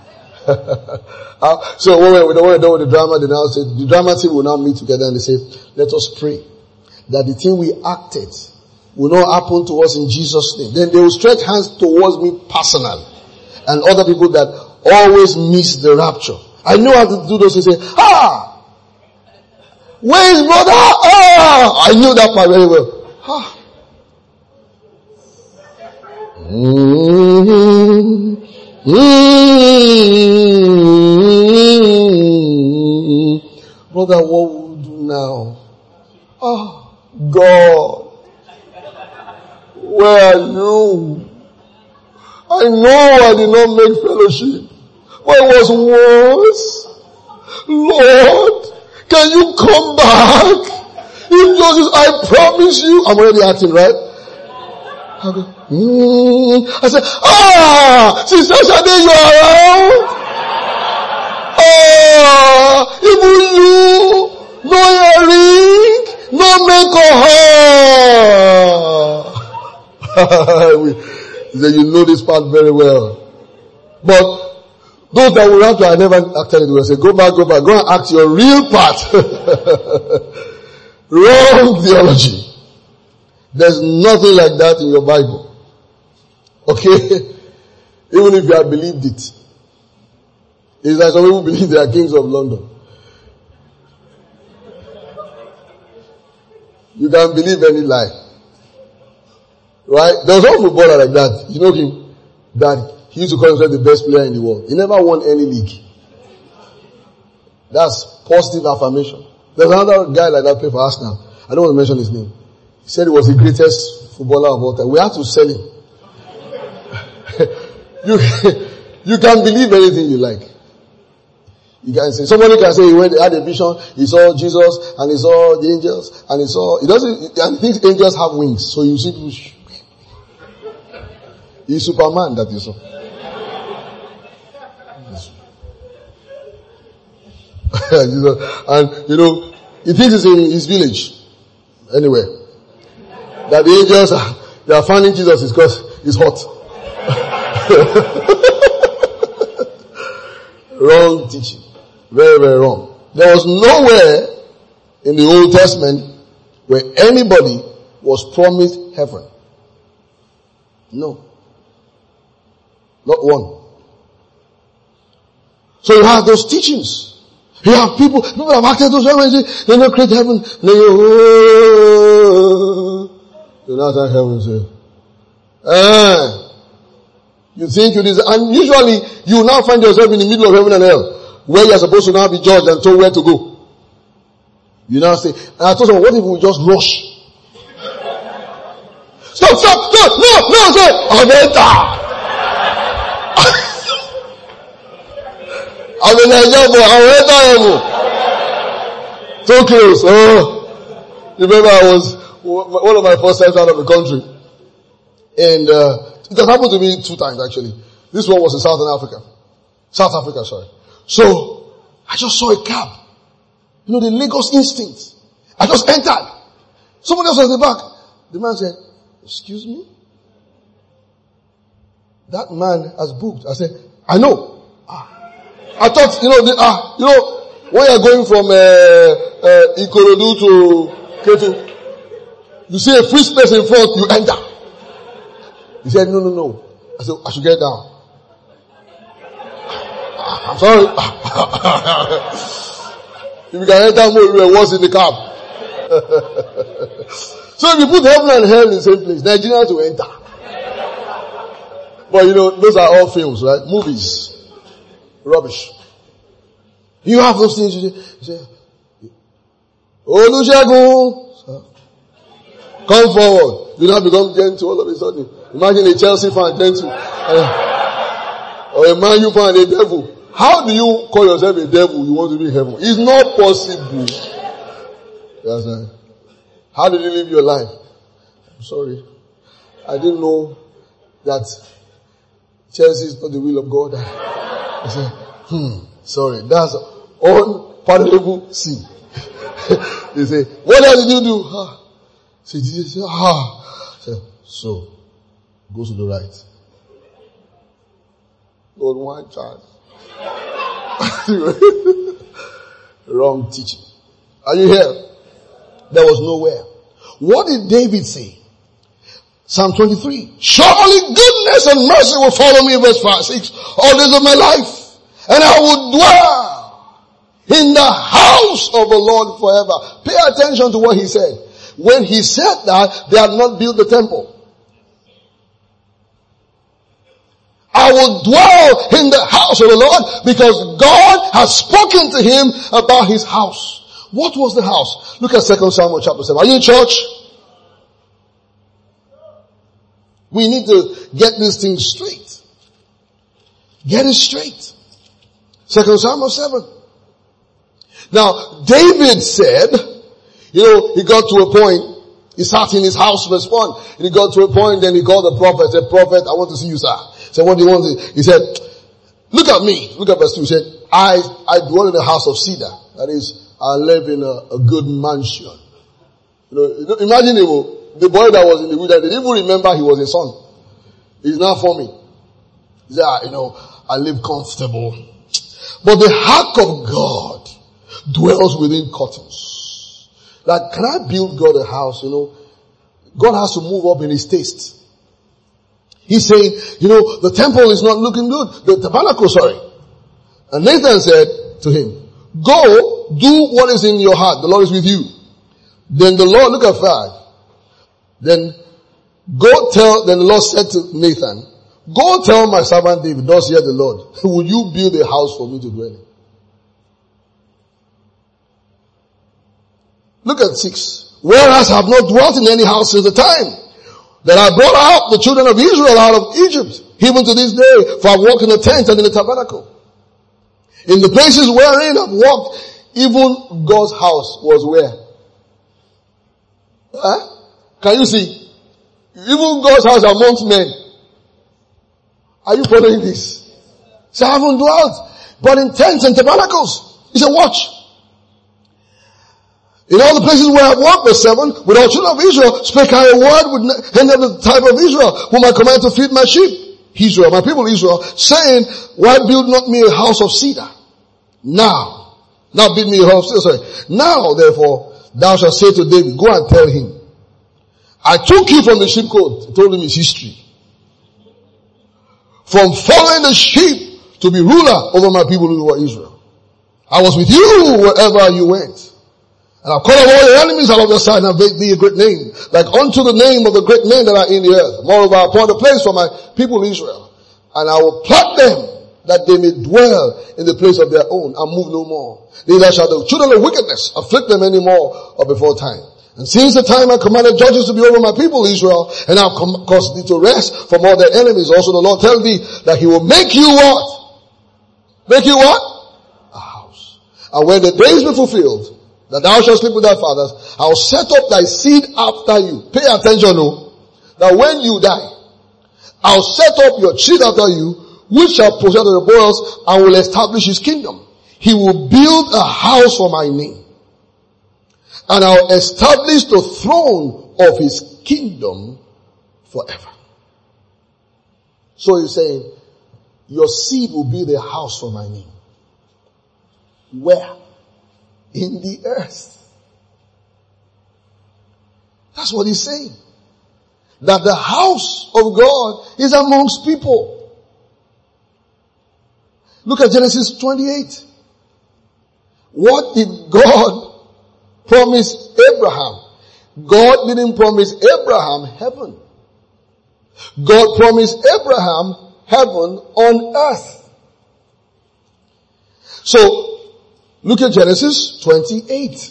uh, so when we were done with the drama, they now said, the drama team will now meet together and they say, let us pray that the thing we acted will not happen to us in Jesus' name. Then they will stretch hands towards me personally and other people that always miss the rapture. I know how to do those and say, ah, where is brother? Ah, I knew that part very well. Ah. Mm-hmm. Mm-hmm. Brother, what will we do now? Ah, God, where are you? I know I did not make fellowship, but it was worse. Lord, can you come back? If Joseph, I promise you, I'm already acting, right? I go, mm. I said, ah, Sister Shade, you are around? Ah, even you, no earring, no make He said, you know this part very well. But those that will have to, I never acted it well. I say, go back, go back, go and act your real part. Wrong theology. There's nothing like that in your Bible. Okay? Even if you have believed it. It's like some people believe they are kings of London. You can believe any lie. Right? There was one footballer like that. You know him? That he used to call himself the best player in the world. He never won any league. That's positive affirmation. There's another guy like that play for Arsenal. I don't want to mention his name. He said he was the greatest footballer of all time. We have to sell him. you, you can believe anything you like. You can say, somebody can say he went, had a vision, he saw Jesus, and he saw the angels, and he saw, he doesn't, and he thinks angels have wings, so you see people, he's Superman that you saw. And, you know, he thinks it's in his village. Anyway. That the angels are, they are finding Jesus is because he's hot. Wrong teaching. Very, very wrong. There was nowhere in the Old Testament where anybody was promised heaven. No. Not one. So you have those teachings. You have people, people have acted those ways, they don't create heaven. They go, oh. You now start heaven say, ah. You think you deserve, and usually you now find yourself in the middle of heaven and hell, where you are supposed to now be judged and told where to go. You now say, and I told someone, what if we just rush? Stop, stop, stop, no, no, say, Aventa! I'm in Nigeria, Aventa! So close, oh. Remember I was, one of my first times out of the country. And, uh, it has happened to me two times actually. This one was in Southern Africa. South Africa, sorry. So, I just saw a cab. You know, the Lagos instinct. I just entered. Someone else was in the back. The man said, excuse me? That man has booked. I said, I know. Ah. I thought, you know, the, ah, you know, when you're going from, uh, uh, Ikorodu to Ketu, you see a free space in front, you enter. He said, no, no, no. I said, I should get down. I'm sorry. If you can enter more, what's in the cab? So if you put heaven and hell in the same place, Nigerians will enter. But you know, those are all films, right? Movies. Rubbish. You have those things, you say, you say Olusegun, come forward. You now become gentle all of a sudden. Imagine a Chelsea fan, gentle. Uh, or a Man U fan, a devil. How do you call yourself a devil? You want to be in heaven? It's not possible. That's right. How did you live your life? I'm sorry. I didn't know that Chelsea is not the will of God. I said, hmm, sorry. That's unpardonable sin. They say, what else did you do? Ah. Say, did you say, ah. Say, so, go to the right. Lord, one chance. Wrong teaching. Are you here? There was nowhere. What did David say? Psalm twenty-three. Surely goodness and mercy will follow me, verse five, six, all days of my life. And I will dwell in the house of the Lord forever. Pay attention to what he said. When he said that, they had not built the temple. I will dwell in the house of the Lord because God has spoken to him about his house. What was the house? Look at Second Samuel chapter seven. Are you in church? We need to get this thing straight. Get it straight. Second Samuel seven. Now, David said, you know, he got to a point, he sat in his house, verse one, and he got to a point, then he called the prophet, said, prophet, I want to see you, sir. He said, what do you want to, he said, look at me. Look at verse two. He said, I, I dwell in a house of cedar. That is, I live in a, a good mansion. You know, imagine it, the boy that was in the wilderness, didn't even remember he was a son. He's not for me. He said, ah, you know, I live comfortable. But the ark of God dwells within curtains. Like, can I build God a house? You know, God has to move up in his taste. He's saying, you know, the temple is not looking good. The tabernacle, sorry. And Nathan said to him, go, do what is in your heart. The Lord is with you. Then the Lord, look at five. Then go tell, then the Lord said to Nathan, go tell my servant David, thus hear the Lord, will you build a house for me to dwell in? Look at six. Whereas I have not dwelt in any house since the time that I brought out the children of Israel out of Egypt, even to this day, for I walked in the tent and in the tabernacle. In the places wherein I've walked, even God's house was where? Huh? Can you see? Even God's house amongst men. Are you following this? So I haven't dwelt, but in tents and tabernacles. He said, watch. In all the places where I have walked, verse seven, with all children of Israel, spake I a word with any of the type of Israel, whom I command to feed my sheep. Israel, my people Israel, saying, why build not me a house of cedar? Now, now build me a house, sorry. Now, therefore, thou shalt say to David, go and tell him, I took you from the sheepcote. He told him his history. From following the sheep to be ruler over my people who were Israel. I was with you wherever you went. And I've called all your enemies out of your side and I've made thee a great name, like unto the name of the great men that are in the earth. Moreover, I appoint a place for my people Israel. And I will plant them that they may dwell in the place of their own and move no more. Neither shall the children of wickedness afflict them any more or before time. And since the time I commanded judges to be over my people Israel, and I've caused thee to rest from all their enemies, also the Lord tell thee that he will make you what? Make you what? A house. And when the days be fulfilled, that thou shalt sleep with thy fathers, I will set up thy seed after you. Pay attention, no? That when you die, I'll set up your seed after you, which shall possess the spoils and will establish his kingdom. He will build a house for my name. And I'll establish the throne of his kingdom forever. So he's saying, your seed will be the house for my name. Where? In the earth. That's what he's saying. That the house of God is amongst people. Look at Genesis twenty-eight. What did God promise Abraham? God didn't promise Abraham heaven. God promised Abraham heaven on earth. So, look at Genesis twenty-eight.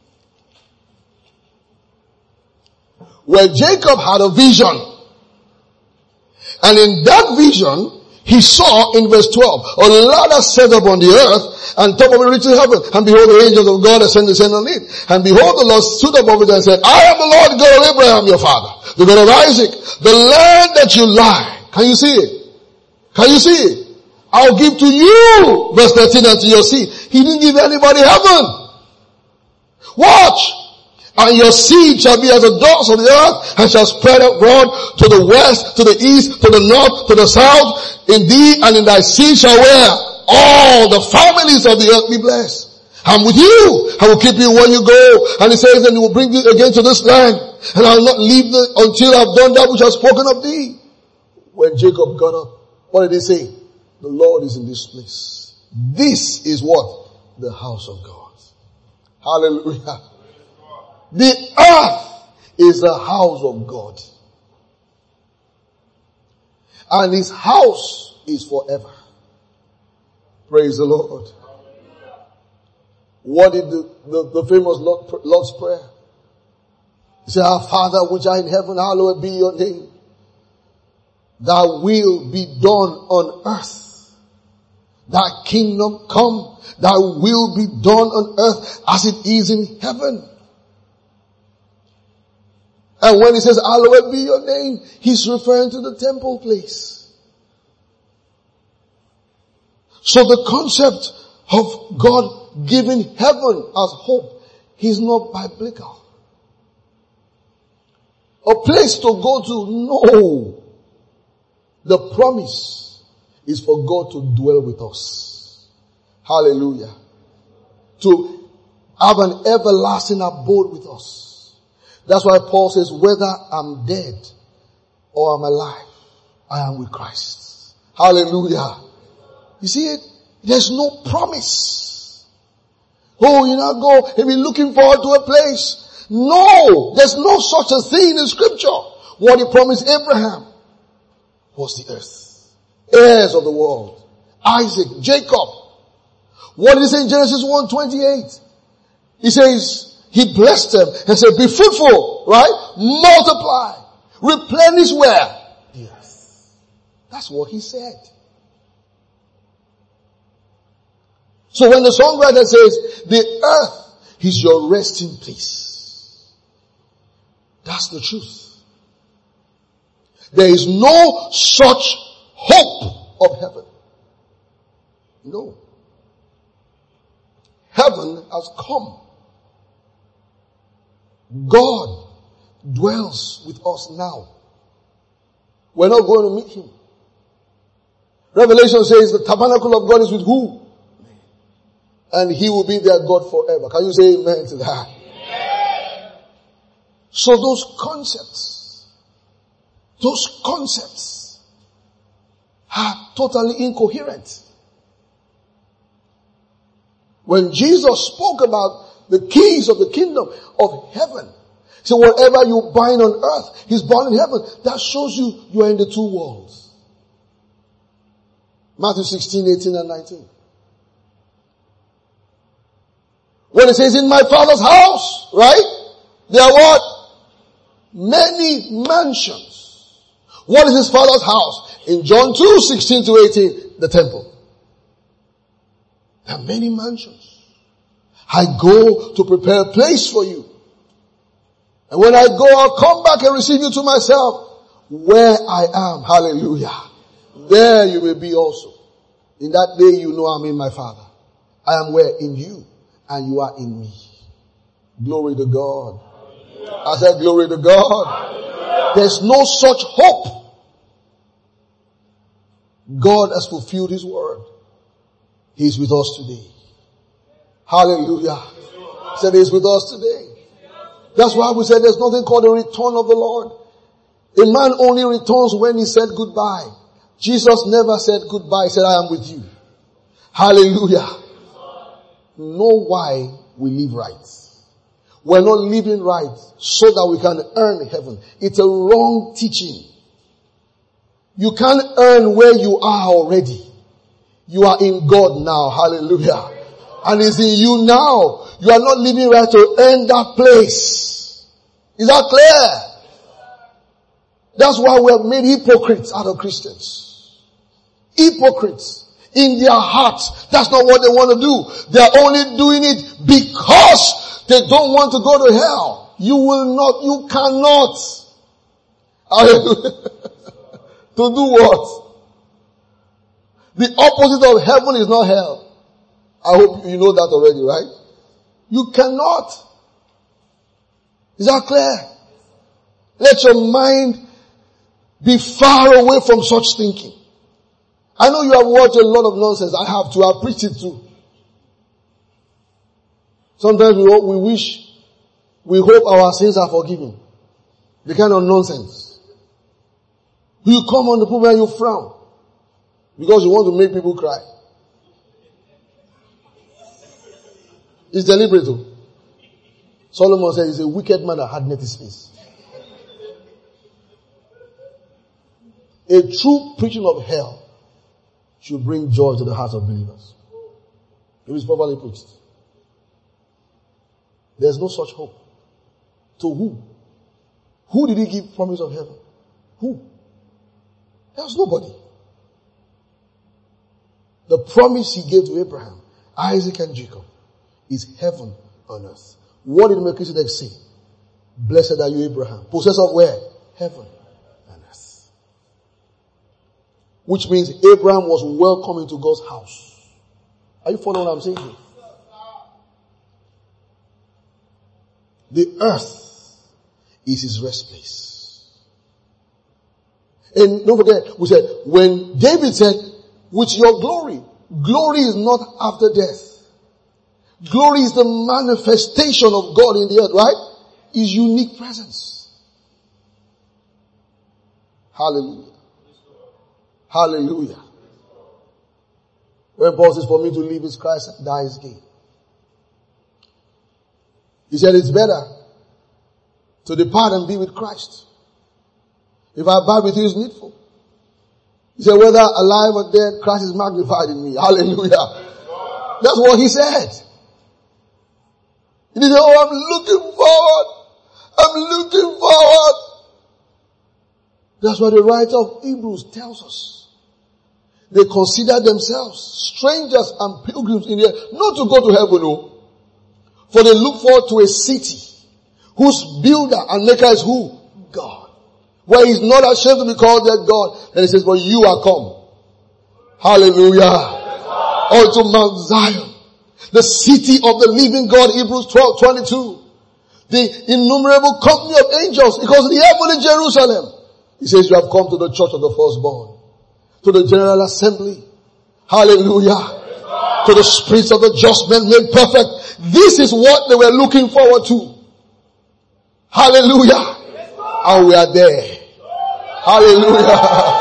Where Jacob had a vision. And in that vision, he saw in verse twelve, a ladder set up on the earth, and top of it reached to heaven. And behold, the angels of God ascended and descended on it. And behold, the Lord stood above it and said, I am the Lord God of Abraham, your father, the God of Isaac. The land that you lie. Can you see it? Can you see it? I'll give to you, verse thirteen, and to your seed. He didn't give anybody heaven. Watch. And your seed shall be as the dogs of the earth, and shall spread abroad to the west, to the east, to the north, to the south. In thee and in thy seed shall where all the families of the earth be blessed. I'm with you. I will keep you where you go. And he says, and he will bring you again to this land. And I will not leave the, until I've done that which I've spoken of thee. When Jacob got up, what did he say? The Lord is in this place. This is what? The house of God. Hallelujah. The earth is the house of God. And his house is forever. Praise the Lord. What did the, the, the famous Lord, Lord's Prayer? He said, Our Father which art in heaven, hallowed be your name. Thy will be done on earth. Thy kingdom come. Thy will be done on earth as it is in heaven. And when he says, hallowed be your name, he's referring to the temple place. So the concept of God giving heaven as hope is not biblical. A place to go to, no. The promise is for God to dwell with us. Hallelujah. To have an everlasting abode with us. That's why Paul says, whether I'm dead or I'm alive, I am with Christ. Hallelujah. You see it? There's no promise. Oh, you know, go and be looking forward to a place. No, there's no such a thing in scripture. What he promised Abraham was the earth. Heirs of the world. Isaac, Jacob. What did he say in Genesis one twenty-eight? He says, he blessed them and said, be fruitful, right? Multiply. Replenish where? The earth. That's what he said. So when the songwriter says, the earth is your resting place. That's the truth. There is no such hope of heaven. No. Heaven has come. God dwells with us now. We're not going to meet him. Revelation says the tabernacle of God is with who? And he will be their God forever. Can you say amen to that? Amen. So those concepts, those concepts are totally incoherent. When Jesus spoke about the keys of the kingdom of heaven, he said, whatever you bind on earth is bound in heaven. That shows you you are in the two worlds. Matthew sixteen, eighteen and nineteen. When it says in my Father's house, right? There are what? Many mansions. What is his Father's house? In John two, sixteen to eighteen, the temple. There are many mansions. I go to prepare a place for you. And when I go, I'll come back and receive you to myself. Where I am, hallelujah. There you will be also. In that day you know I'm in my Father. I am where? In you. And you are in me. Glory to God. I said glory to God. There's no such hope. God has fulfilled His word. He is with us today. Hallelujah. He said He is with us today. That's why we said there's nothing called the return of the Lord. A man only returns when he said goodbye. Jesus never said goodbye. He said, I am with you. Hallelujah. Know why we live right. We're not living right so that we can earn heaven. It's a wrong teaching. You can't earn where you are already. You are in God now. Hallelujah. And it's in you now. You are not living right to earn that place. Is that clear? That's why we have made hypocrites out of Christians. Hypocrites. In their hearts. That's not what they want to do. They are only doing it because they don't want to go to hell. You will not, you cannot. Hallelujah. To do what? The opposite of heaven is not hell. I hope you know that already, right? You cannot. Is that clear? Let your mind be far away from such thinking. I know you have watched a lot of nonsense. I have to. I've preached it too. Sometimes we, we wish, we hope our sins are forgiven. The kind of nonsense. You come on the pulpit and you frown because you want to make people cry. It's deliberate. Solomon said he's a wicked man that had net his face. A true preaching of hell should bring joy to the hearts of believers. It is properly preached. There's no such hope. To who? Who did he give promise of heaven? Who? There's nobody. The promise he gave to Abraham, Isaac and Jacob is heaven on earth. What did Melchizedek say? Blessed are you, Abraham. Possessor of where? Heaven and earth. Which means Abraham was welcome into God's house. Are you following what I'm saying here? The earth is his rest place. And don't forget, we said, when David said, with your glory, glory is not after death. Glory is the manifestation of God in the earth, right? His unique presence. Hallelujah. Hallelujah. When Paul says, for me to live is Christ and die is gain. He said it's better to depart and be with Christ. If I abide with you, it's needful. He said, whether alive or dead, Christ is magnified in me. Hallelujah. That's what he said. He said, oh, I'm looking forward. I'm looking forward. That's what the writer of Hebrews tells us. They consider themselves strangers and pilgrims in the air, not to go to heaven, no. For they look forward to a city whose builder and maker is who? God. Where he's not ashamed to be called their God. Then he says, but you are come. Hallelujah. Unto Mount Zion. The city of the living God, Hebrews twelve twenty-two. The innumerable company of angels, because the heavenly Jerusalem. He says, you have come to the church of the firstborn. To the general assembly. Hallelujah. To the spirits of the just men made perfect. This is what they were looking forward to. Hallelujah. And we are there. Hallelujah.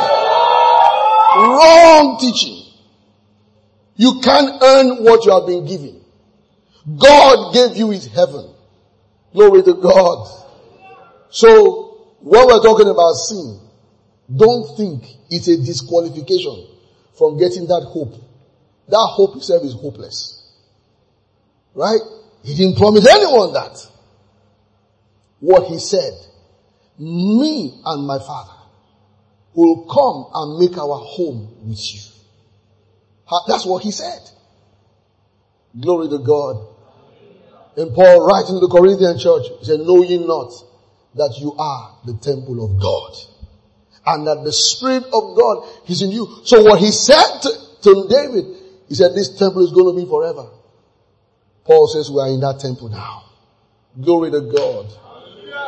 Wrong teaching. You can't earn what you have been given. God gave you his heaven. Glory to God. So, when we're talking about sin, don't think it's a disqualification from getting that hope. That hope itself is hopeless. Right? He didn't promise anyone that. What he said, me and my Father will come and make our home with you. That's what he said. Glory to God. And Paul writing to the Corinthian church, he said, know ye not that you are the temple of God, and that the Spirit of God is in you. So what he said to, to David, he said, this temple is going to be forever. Paul says we are in that temple now. Glory to God.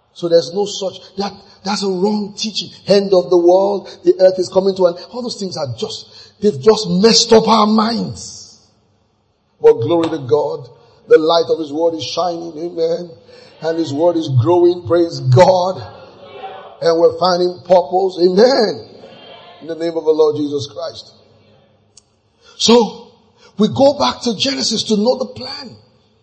So there's no such, that, that's a wrong teaching. End of the world, the earth is coming to an, all those things are just, they've just messed up our minds. But glory to God, the light of His word is shining, amen. And His word is growing, praise God. And we're finding purpose, amen. In the name of the Lord Jesus Christ. So, we go back to Genesis to know the plan.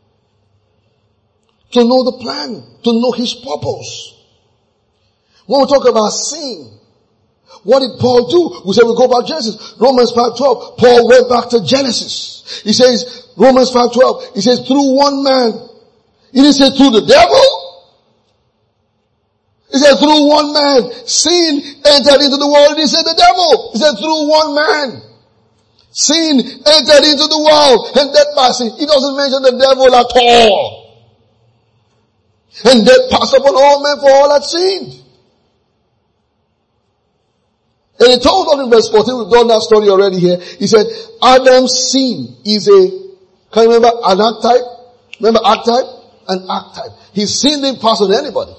To know the plan. To know His purpose. When we talk about sin, what did Paul do? We said we go back to Genesis. Romans five twelve. Paul went back to Genesis. He says, Romans five twelve. He says, through one man. He didn't say through the devil. He said through one man. Sin entered into the world. He didn't say the devil. He said through one man. Sin entered into the world. And death by sin. He doesn't mention the devil at all. And death passed upon all men, for all had sinned. And he told us in verse fourteen, we've done that story already here. He said, Adam's sin is a, can you remember an archetype? Remember archetype? An archetype. His sin didn't pass on anybody.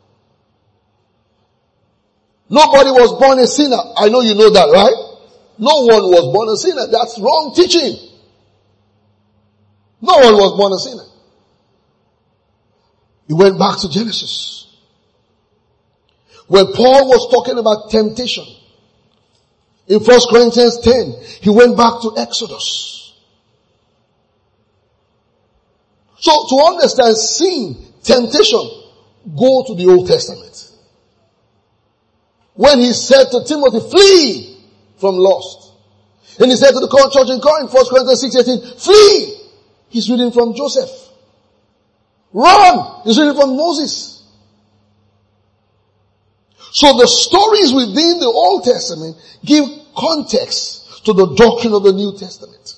Nobody was born a sinner. I know you know that, right? No one was born a sinner. That's wrong teaching. No one was born a sinner. He went back to Genesis. When Paul was talking about temptation, in First Corinthians ten, he went back to Exodus. So to understand sin, temptation, go to the Old Testament. When he said to Timothy, flee from lust. And he said to the church in Corinth, First Corinthians six eighteen, flee. He's reading from Joseph. Run. He's reading from Moses. So the stories within the Old Testament give context to the doctrine of the New Testament.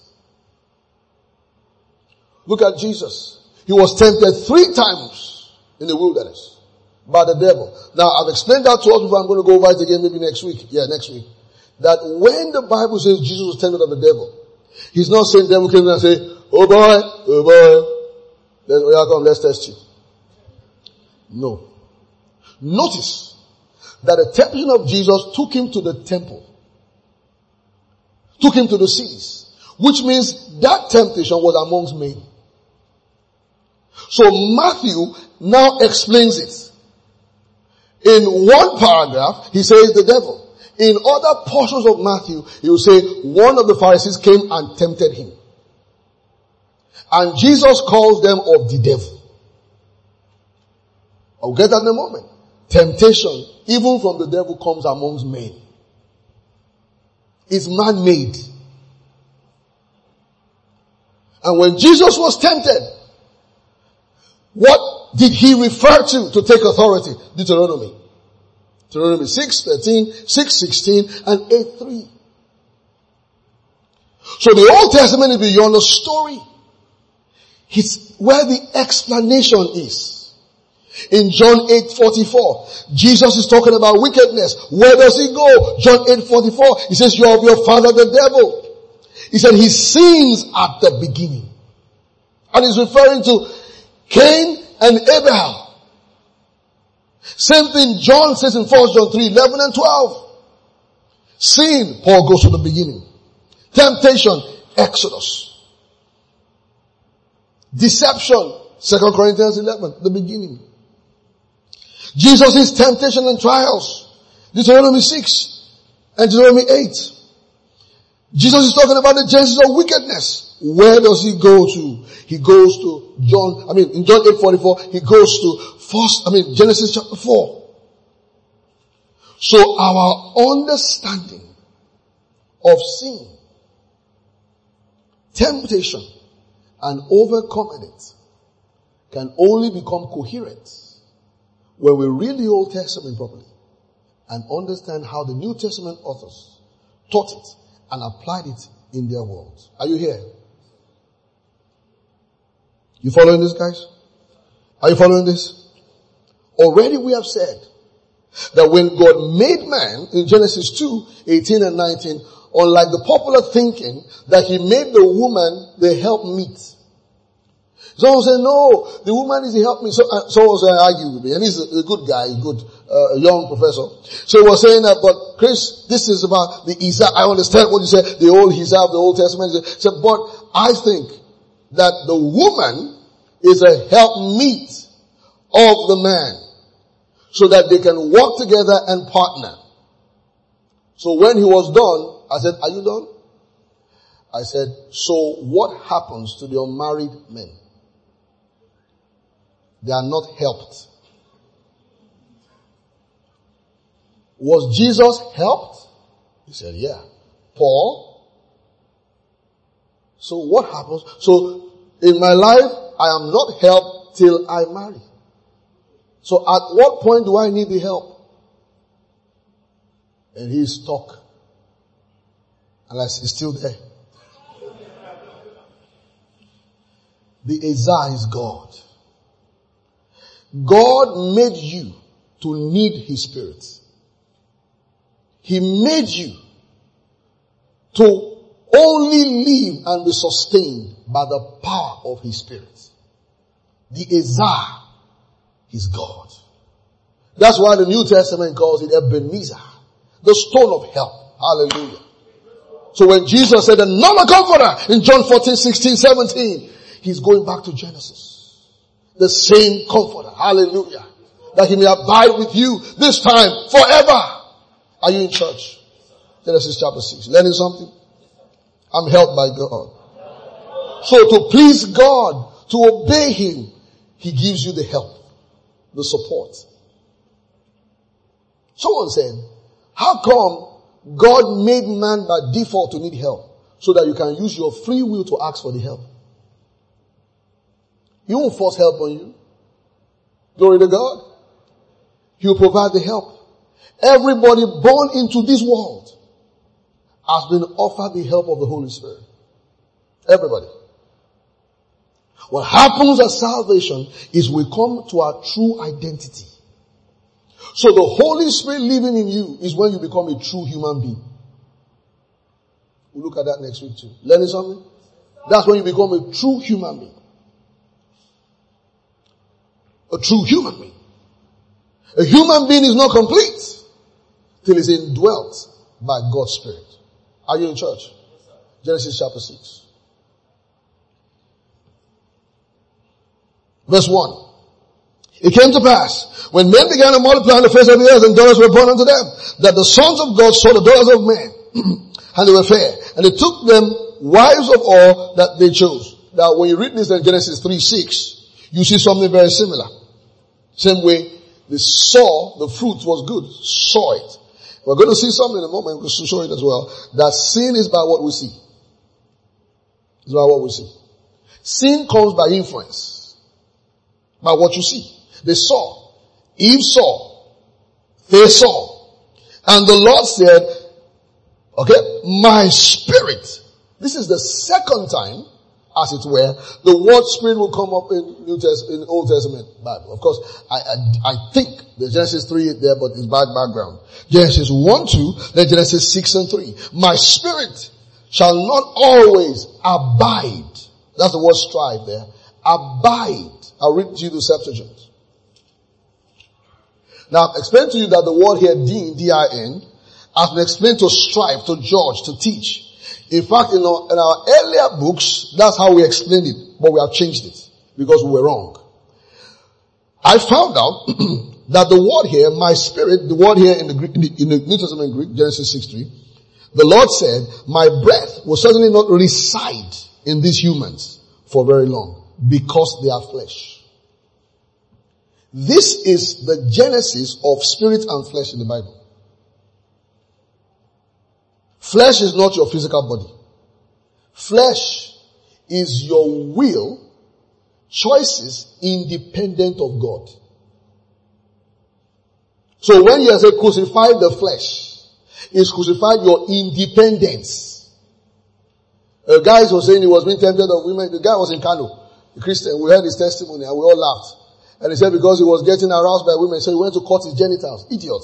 Look at Jesus. He was tempted three times in the wilderness by the devil. Now I've explained that to us before. I'm going to go over it again maybe next week. Yeah, next week. That when the Bible says Jesus was tempted of the devil, He's not saying the devil came in and say, oh boy, oh boy, then we are come, let's test you. No. Notice that the temptation of Jesus took Him to the temple. Took Him to the cities. Which means that temptation was amongst men. So Matthew now explains it. In one paragraph, he says the devil. In other portions of Matthew, he will say one of the Pharisees came and tempted Him. And Jesus calls them of the devil. I'll get that in a moment. Temptation, even from the devil, comes amongst men. It's man-made. And when Jesus was tempted, what did He refer to to take authority? Deuteronomy. Deuteronomy six thirteen, six sixteen, and eight three. So the Old Testament is beyond the story. It's where the explanation is. In John eight forty-four, Jesus is talking about wickedness. Where does He go? John eight forty-four, He says, you are of your father the devil. He said He sins at the beginning. And He's referring to Cain and Abel. Same thing John says in First John three eleven and twelve. Sin, Paul goes to the beginning. Temptation, Exodus. Deception, Second Corinthians eleven, the beginning. Jesus' temptation and trials, Deuteronomy six and Deuteronomy eight. Jesus is talking about the genesis of wickedness. Where does He go to? He goes to John, I mean in John eight forty-four, He goes to first, I mean Genesis chapter four. So our understanding of sin, temptation, and overcoming it can only become coherent when we read the Old Testament properly and understand how the New Testament authors taught it and applied it in their world. Are you here? You following this, guys? Are you following this? Already we have said that when God made man in Genesis two, eighteen and nineteen, unlike the popular thinking that He made the woman the helpmeet. Someone said, no, the woman is help me. So, uh, someone was arguing with me, and he's a, a good guy, a good, uh, young professor. So he was saying that, but Chris, this is about the Isaac. I understand what you said, the old Isaac, the Old Testament. He said, but I think that the woman is a helpmeet of the man, so that they can work together and partner. So when he was done, I said, are you done? I said, so what happens to the unmarried men? They are not helped. Was Jesus helped? He said, yeah. Paul? So what happens? So in my life, I am not helped till I marry. So at what point do I need the help? And he's stuck. Unless he's still there. The Isaiah is God. God made you to need His Spirit. He made you to only live and be sustained by the power of His Spirit. The Isaiah is God. That's why the New Testament calls it Ebenezer, the stone of help. Hallelujah. So when Jesus said another comforter in John fourteen, sixteen, seventeen, He's going back to Genesis. The same comforter. Hallelujah. That He may abide with you this time forever. Are you in church? Genesis chapter six. Learning something? I'm helped by God. So to please God, to obey Him, He gives you the help, the support. Someone said, how come God made man by default to need help so that you can use your free will to ask for the help? He won't force help on you. Glory to God. He'll provide the help. Everybody born into this world has been offered the help of the Holy Spirit. Everybody. What happens at salvation is we come to our true identity. So the Holy Spirit living in you is when you become a true human being. We'll look at that next week too. Learning something? That's when you become a true human being. A true human being. A human being is not complete till it's indwelt by God's Spirit. Are you in church? Genesis chapter six. Verse one. It came to pass, when men began to multiply on the face of the earth and daughters were born unto them, that the sons of God saw the daughters of men, and they were fair. And they took them wives of all that they chose. Now when you read this in Genesis three six, you see something very similar. Same way, they saw the fruit was good, saw it. We're going to see something in a moment, we're going to show it as well, that sin is by what we see. It's by what we see. Sin comes by influence. By what you see. They saw. Eve saw. They saw. And the Lord said, okay, my spirit. This is the second time, as it were, the word spirit will come up in New Testament, in Old Testament Bible. Of course, I, I, I think the Genesis three is there, but it's bad background. Genesis one, two, then Genesis six and three. My spirit shall not always abide. That's the word strive there. Abide. I'll read to you the Septuagint. Now, I've explained to you that the word here, din, D I N, has been explained to strive, to judge, to teach. In fact, in our, in our earlier books, that's how we explained it, but we have changed it because we were wrong. I found out that the word here, my spirit, the word here in the Greek, in the, in the New Testament Greek, Genesis six three, the Lord said, my breath will certainly not reside in these humans for very long because they are flesh. This is the genesis of spirit and flesh in the Bible. Flesh is not your physical body. Flesh is your will, choices independent of God. So when you say crucify the flesh, it's crucified your independence. A guy was saying he was being tempted of women. The guy was in Kano, a Christian. We heard his testimony and we all laughed. And he said because he was getting aroused by women, so he went to cut his genitals. Idiot.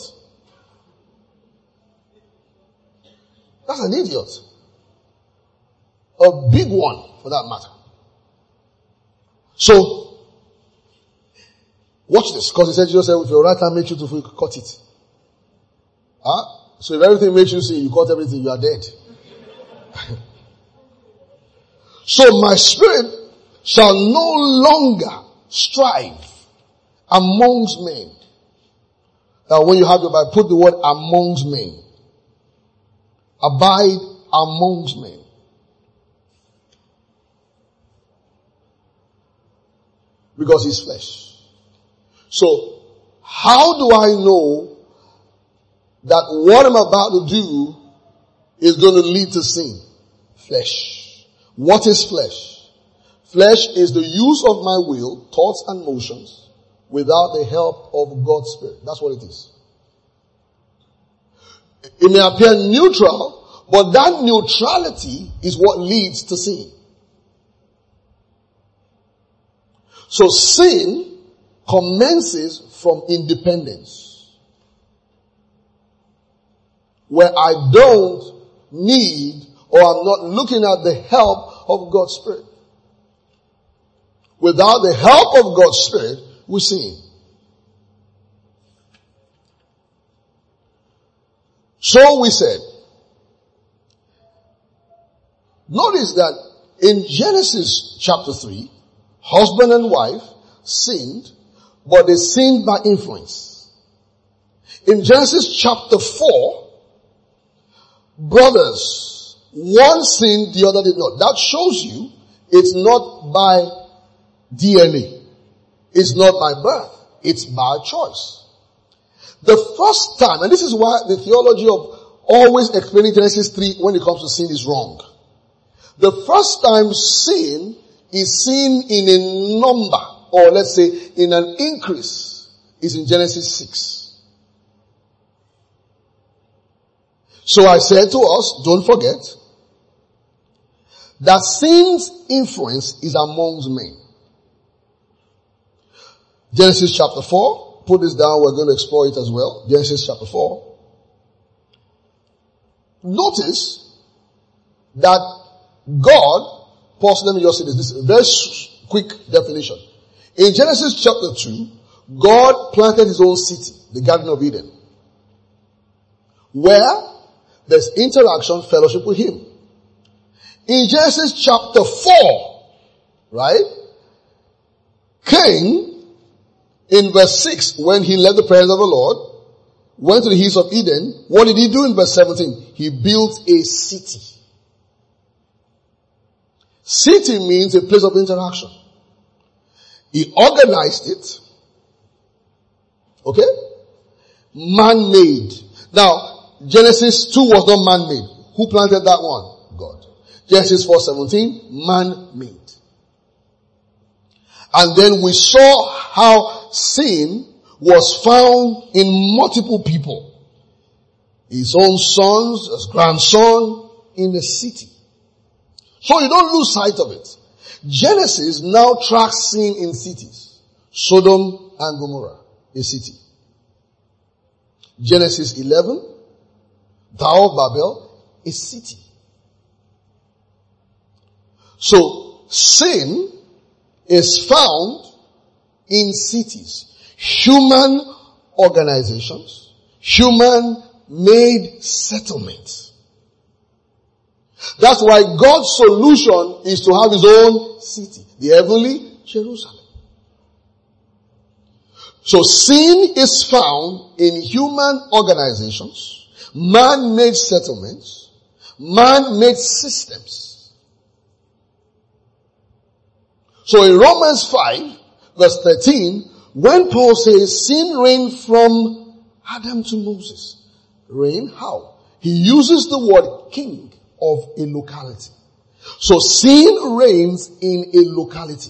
That's an idiot. A big one, for that matter. So, watch this, because he said, Jesus said, if your right hand makes you to fall, you cut it. Huh? So if everything makes you sin, you cut everything, you are dead. So my spirit shall no longer strive amongst men. Now when you have your Bible, put the word amongst men. Abide amongst men. Because he's flesh. So, how do I know that what I'm about to do is going to lead to sin? Flesh. What is flesh? Flesh is the use of my will, thoughts and motions without the help of God's Spirit. That's what it is. It may appear neutral, but that neutrality is what leads to sin. So sin commences from independence, where I don't need or I'm not looking at the help of God's Spirit. Without the help of God's Spirit, we sin. So we said, notice that in Genesis chapter three, husband and wife sinned, but they sinned by influence. In Genesis chapter four, brothers, one sinned, the other did not. That shows you it's not by D N A. It's not by birth. It's by choice. The first time, and this is why the theology of always explaining Genesis three when it comes to sin is wrong. The first time sin is seen in a number, or let's say in an increase, is in Genesis six. So I said to us, don't forget, that sin's influence is amongst men. Genesis chapter four, put this down, we're going to explore it as well. Genesis chapter four. Notice that God, pause, let me just say this, this is a very quick definition. In Genesis chapter two, God planted his own city, the Garden of Eden, where there's interaction, fellowship with him. In Genesis chapter four, right, Cain, in verse six, when he left the presence of the Lord, went to the hills of Eden, what did he do in verse seventeen? He built a city. City means a place of interaction. He organized it. Okay? Man-made. Now, Genesis two was not man-made. Who planted that one? God. Genesis four seventeen, man-made. And then we saw how sin was found in multiple people. His own sons, his grandson, in the city. So you don't lose sight of it. Genesis now tracks sin in cities. Sodom and Gomorrah, a city. Genesis eleven, Tower of Babel, a city. So sin is found in cities. Human organizations, human-made settlements. That's why God's solution is to have his own city, the heavenly Jerusalem. So sin is found in human organizations, man-made settlements, man-made systems. So in Romans five, verse thirteen, when Paul says sin reigned from Adam to Moses, reign how? He uses the word king of a locality. So sin reigns in a locality.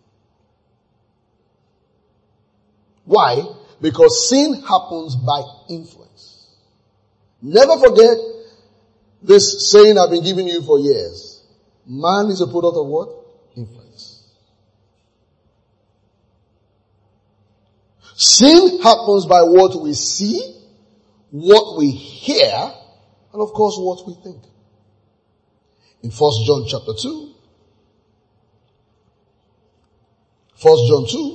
Why? Because sin happens by influence. Never forget this saying I've been giving you for years. Man is a product of what? Influence. Sin happens by what we see, what we hear, and of course what we think. In First John chapter two, First John two.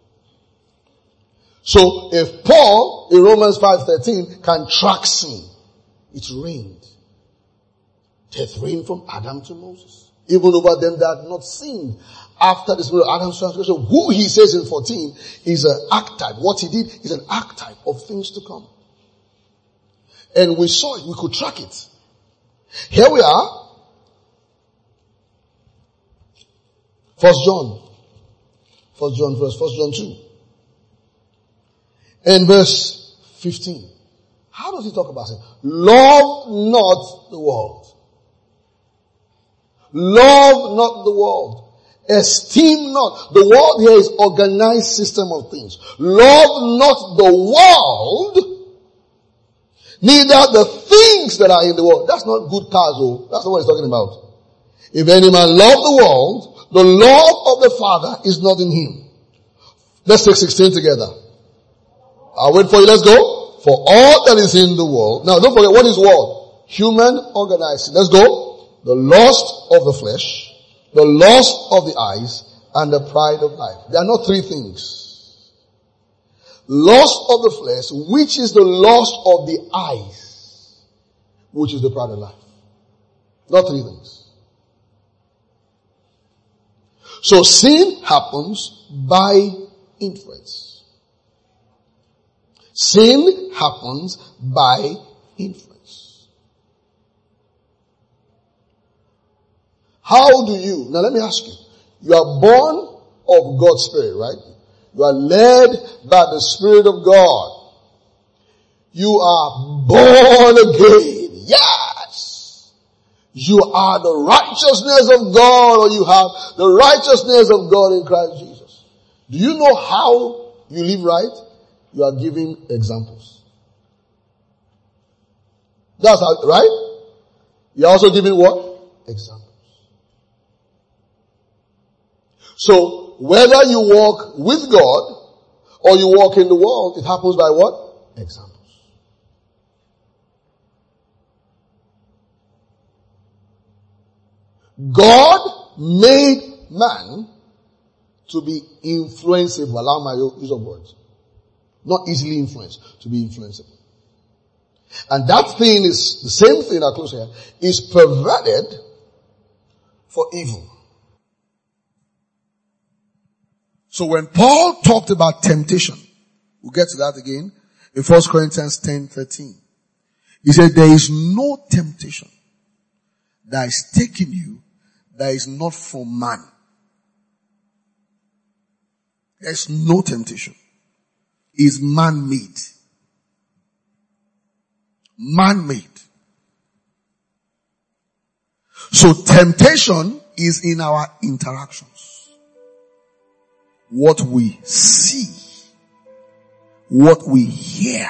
So if Paul in Romans five thirteen can track sin, it reigned. Death reigned from Adam to Moses, even over them that had not sinned. After the spirit of Adam's transgression, who he says in fourteen is an archetype. What he did is an archetype of things to come. And we saw it, we could track it. Here we are. First John. First John verse, First John two. And verse fifteen. How does he talk about it? Love not the world. Love not the world. Esteem not. The world here is organized system of things. Love not the world, neither the things that are in the world. That's not good cars, oh. That's not what he's talking about. If any man love the world, the love of the Father is not in him. Let's take sixteen together. I'll wait for you. Let's go. For all that is in the world. Now don't forget, what is world? Human organized. Let's go. The lust of the flesh, the lust of the eyes, and the pride of life. There are not three things. Lust of the flesh, which is the lust of the eyes, which is the pride of life. Not three things. So sin happens by influence. Sin happens by influence. How do you, now let me ask you, you are born of God's Spirit, right? You are led by the Spirit of God. You are born again. Yes. You are the righteousness of God, or you have the righteousness of God in Christ Jesus. Do you know how you live right? You are giving examples. That's how, right? You're also giving what? Examples. So, whether you walk with God or you walk in the world, it happens by what? Examples. God made man to be influenceable. Allow my use of words. Not easily influenced, to be influenceable. And that thing is, the same thing, I'll close here, is perverted for evil. So when Paul talked about temptation, we'll get to that again, in First Corinthians ten thirteen. He said, there is no temptation that is taking you that is not from man. There is no temptation. Is man-made. Man-made. So temptation is in our interactions. What we see. What we hear.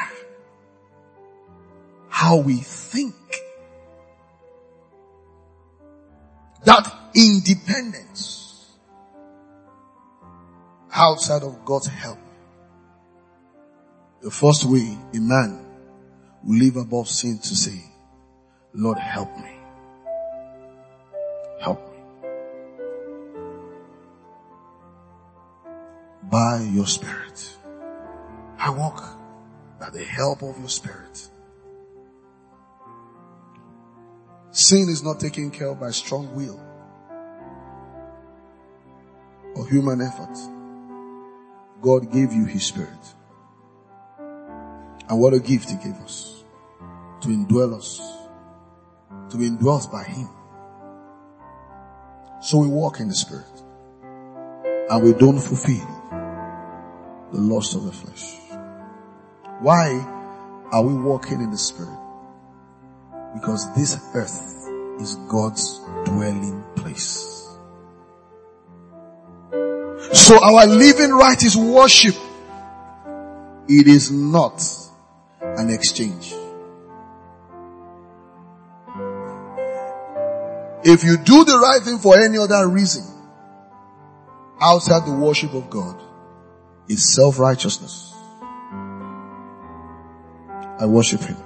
How we think. That independence outside of God's help. The first way a man will live above sin to say, Lord, help me. Help me. By your Spirit. I walk by the help of your Spirit. Sin is not taken care of by strong will or human effort. God gave you His Spirit. And what a gift He gave us. To indwell us. To be indwelt by Him. So we walk in the Spirit. And we don't fulfill the lust of the flesh. Why are we walking in the Spirit? Because this earth is God's dwelling place. So our living right is worship. It is not an exchange. If you do the right thing for any other reason outside the worship of God, it's self-righteousness. I worship Him.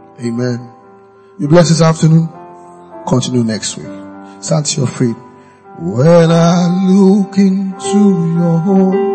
Amen. You bless this afternoon. Continue next week. Stand to your feet. When I look into your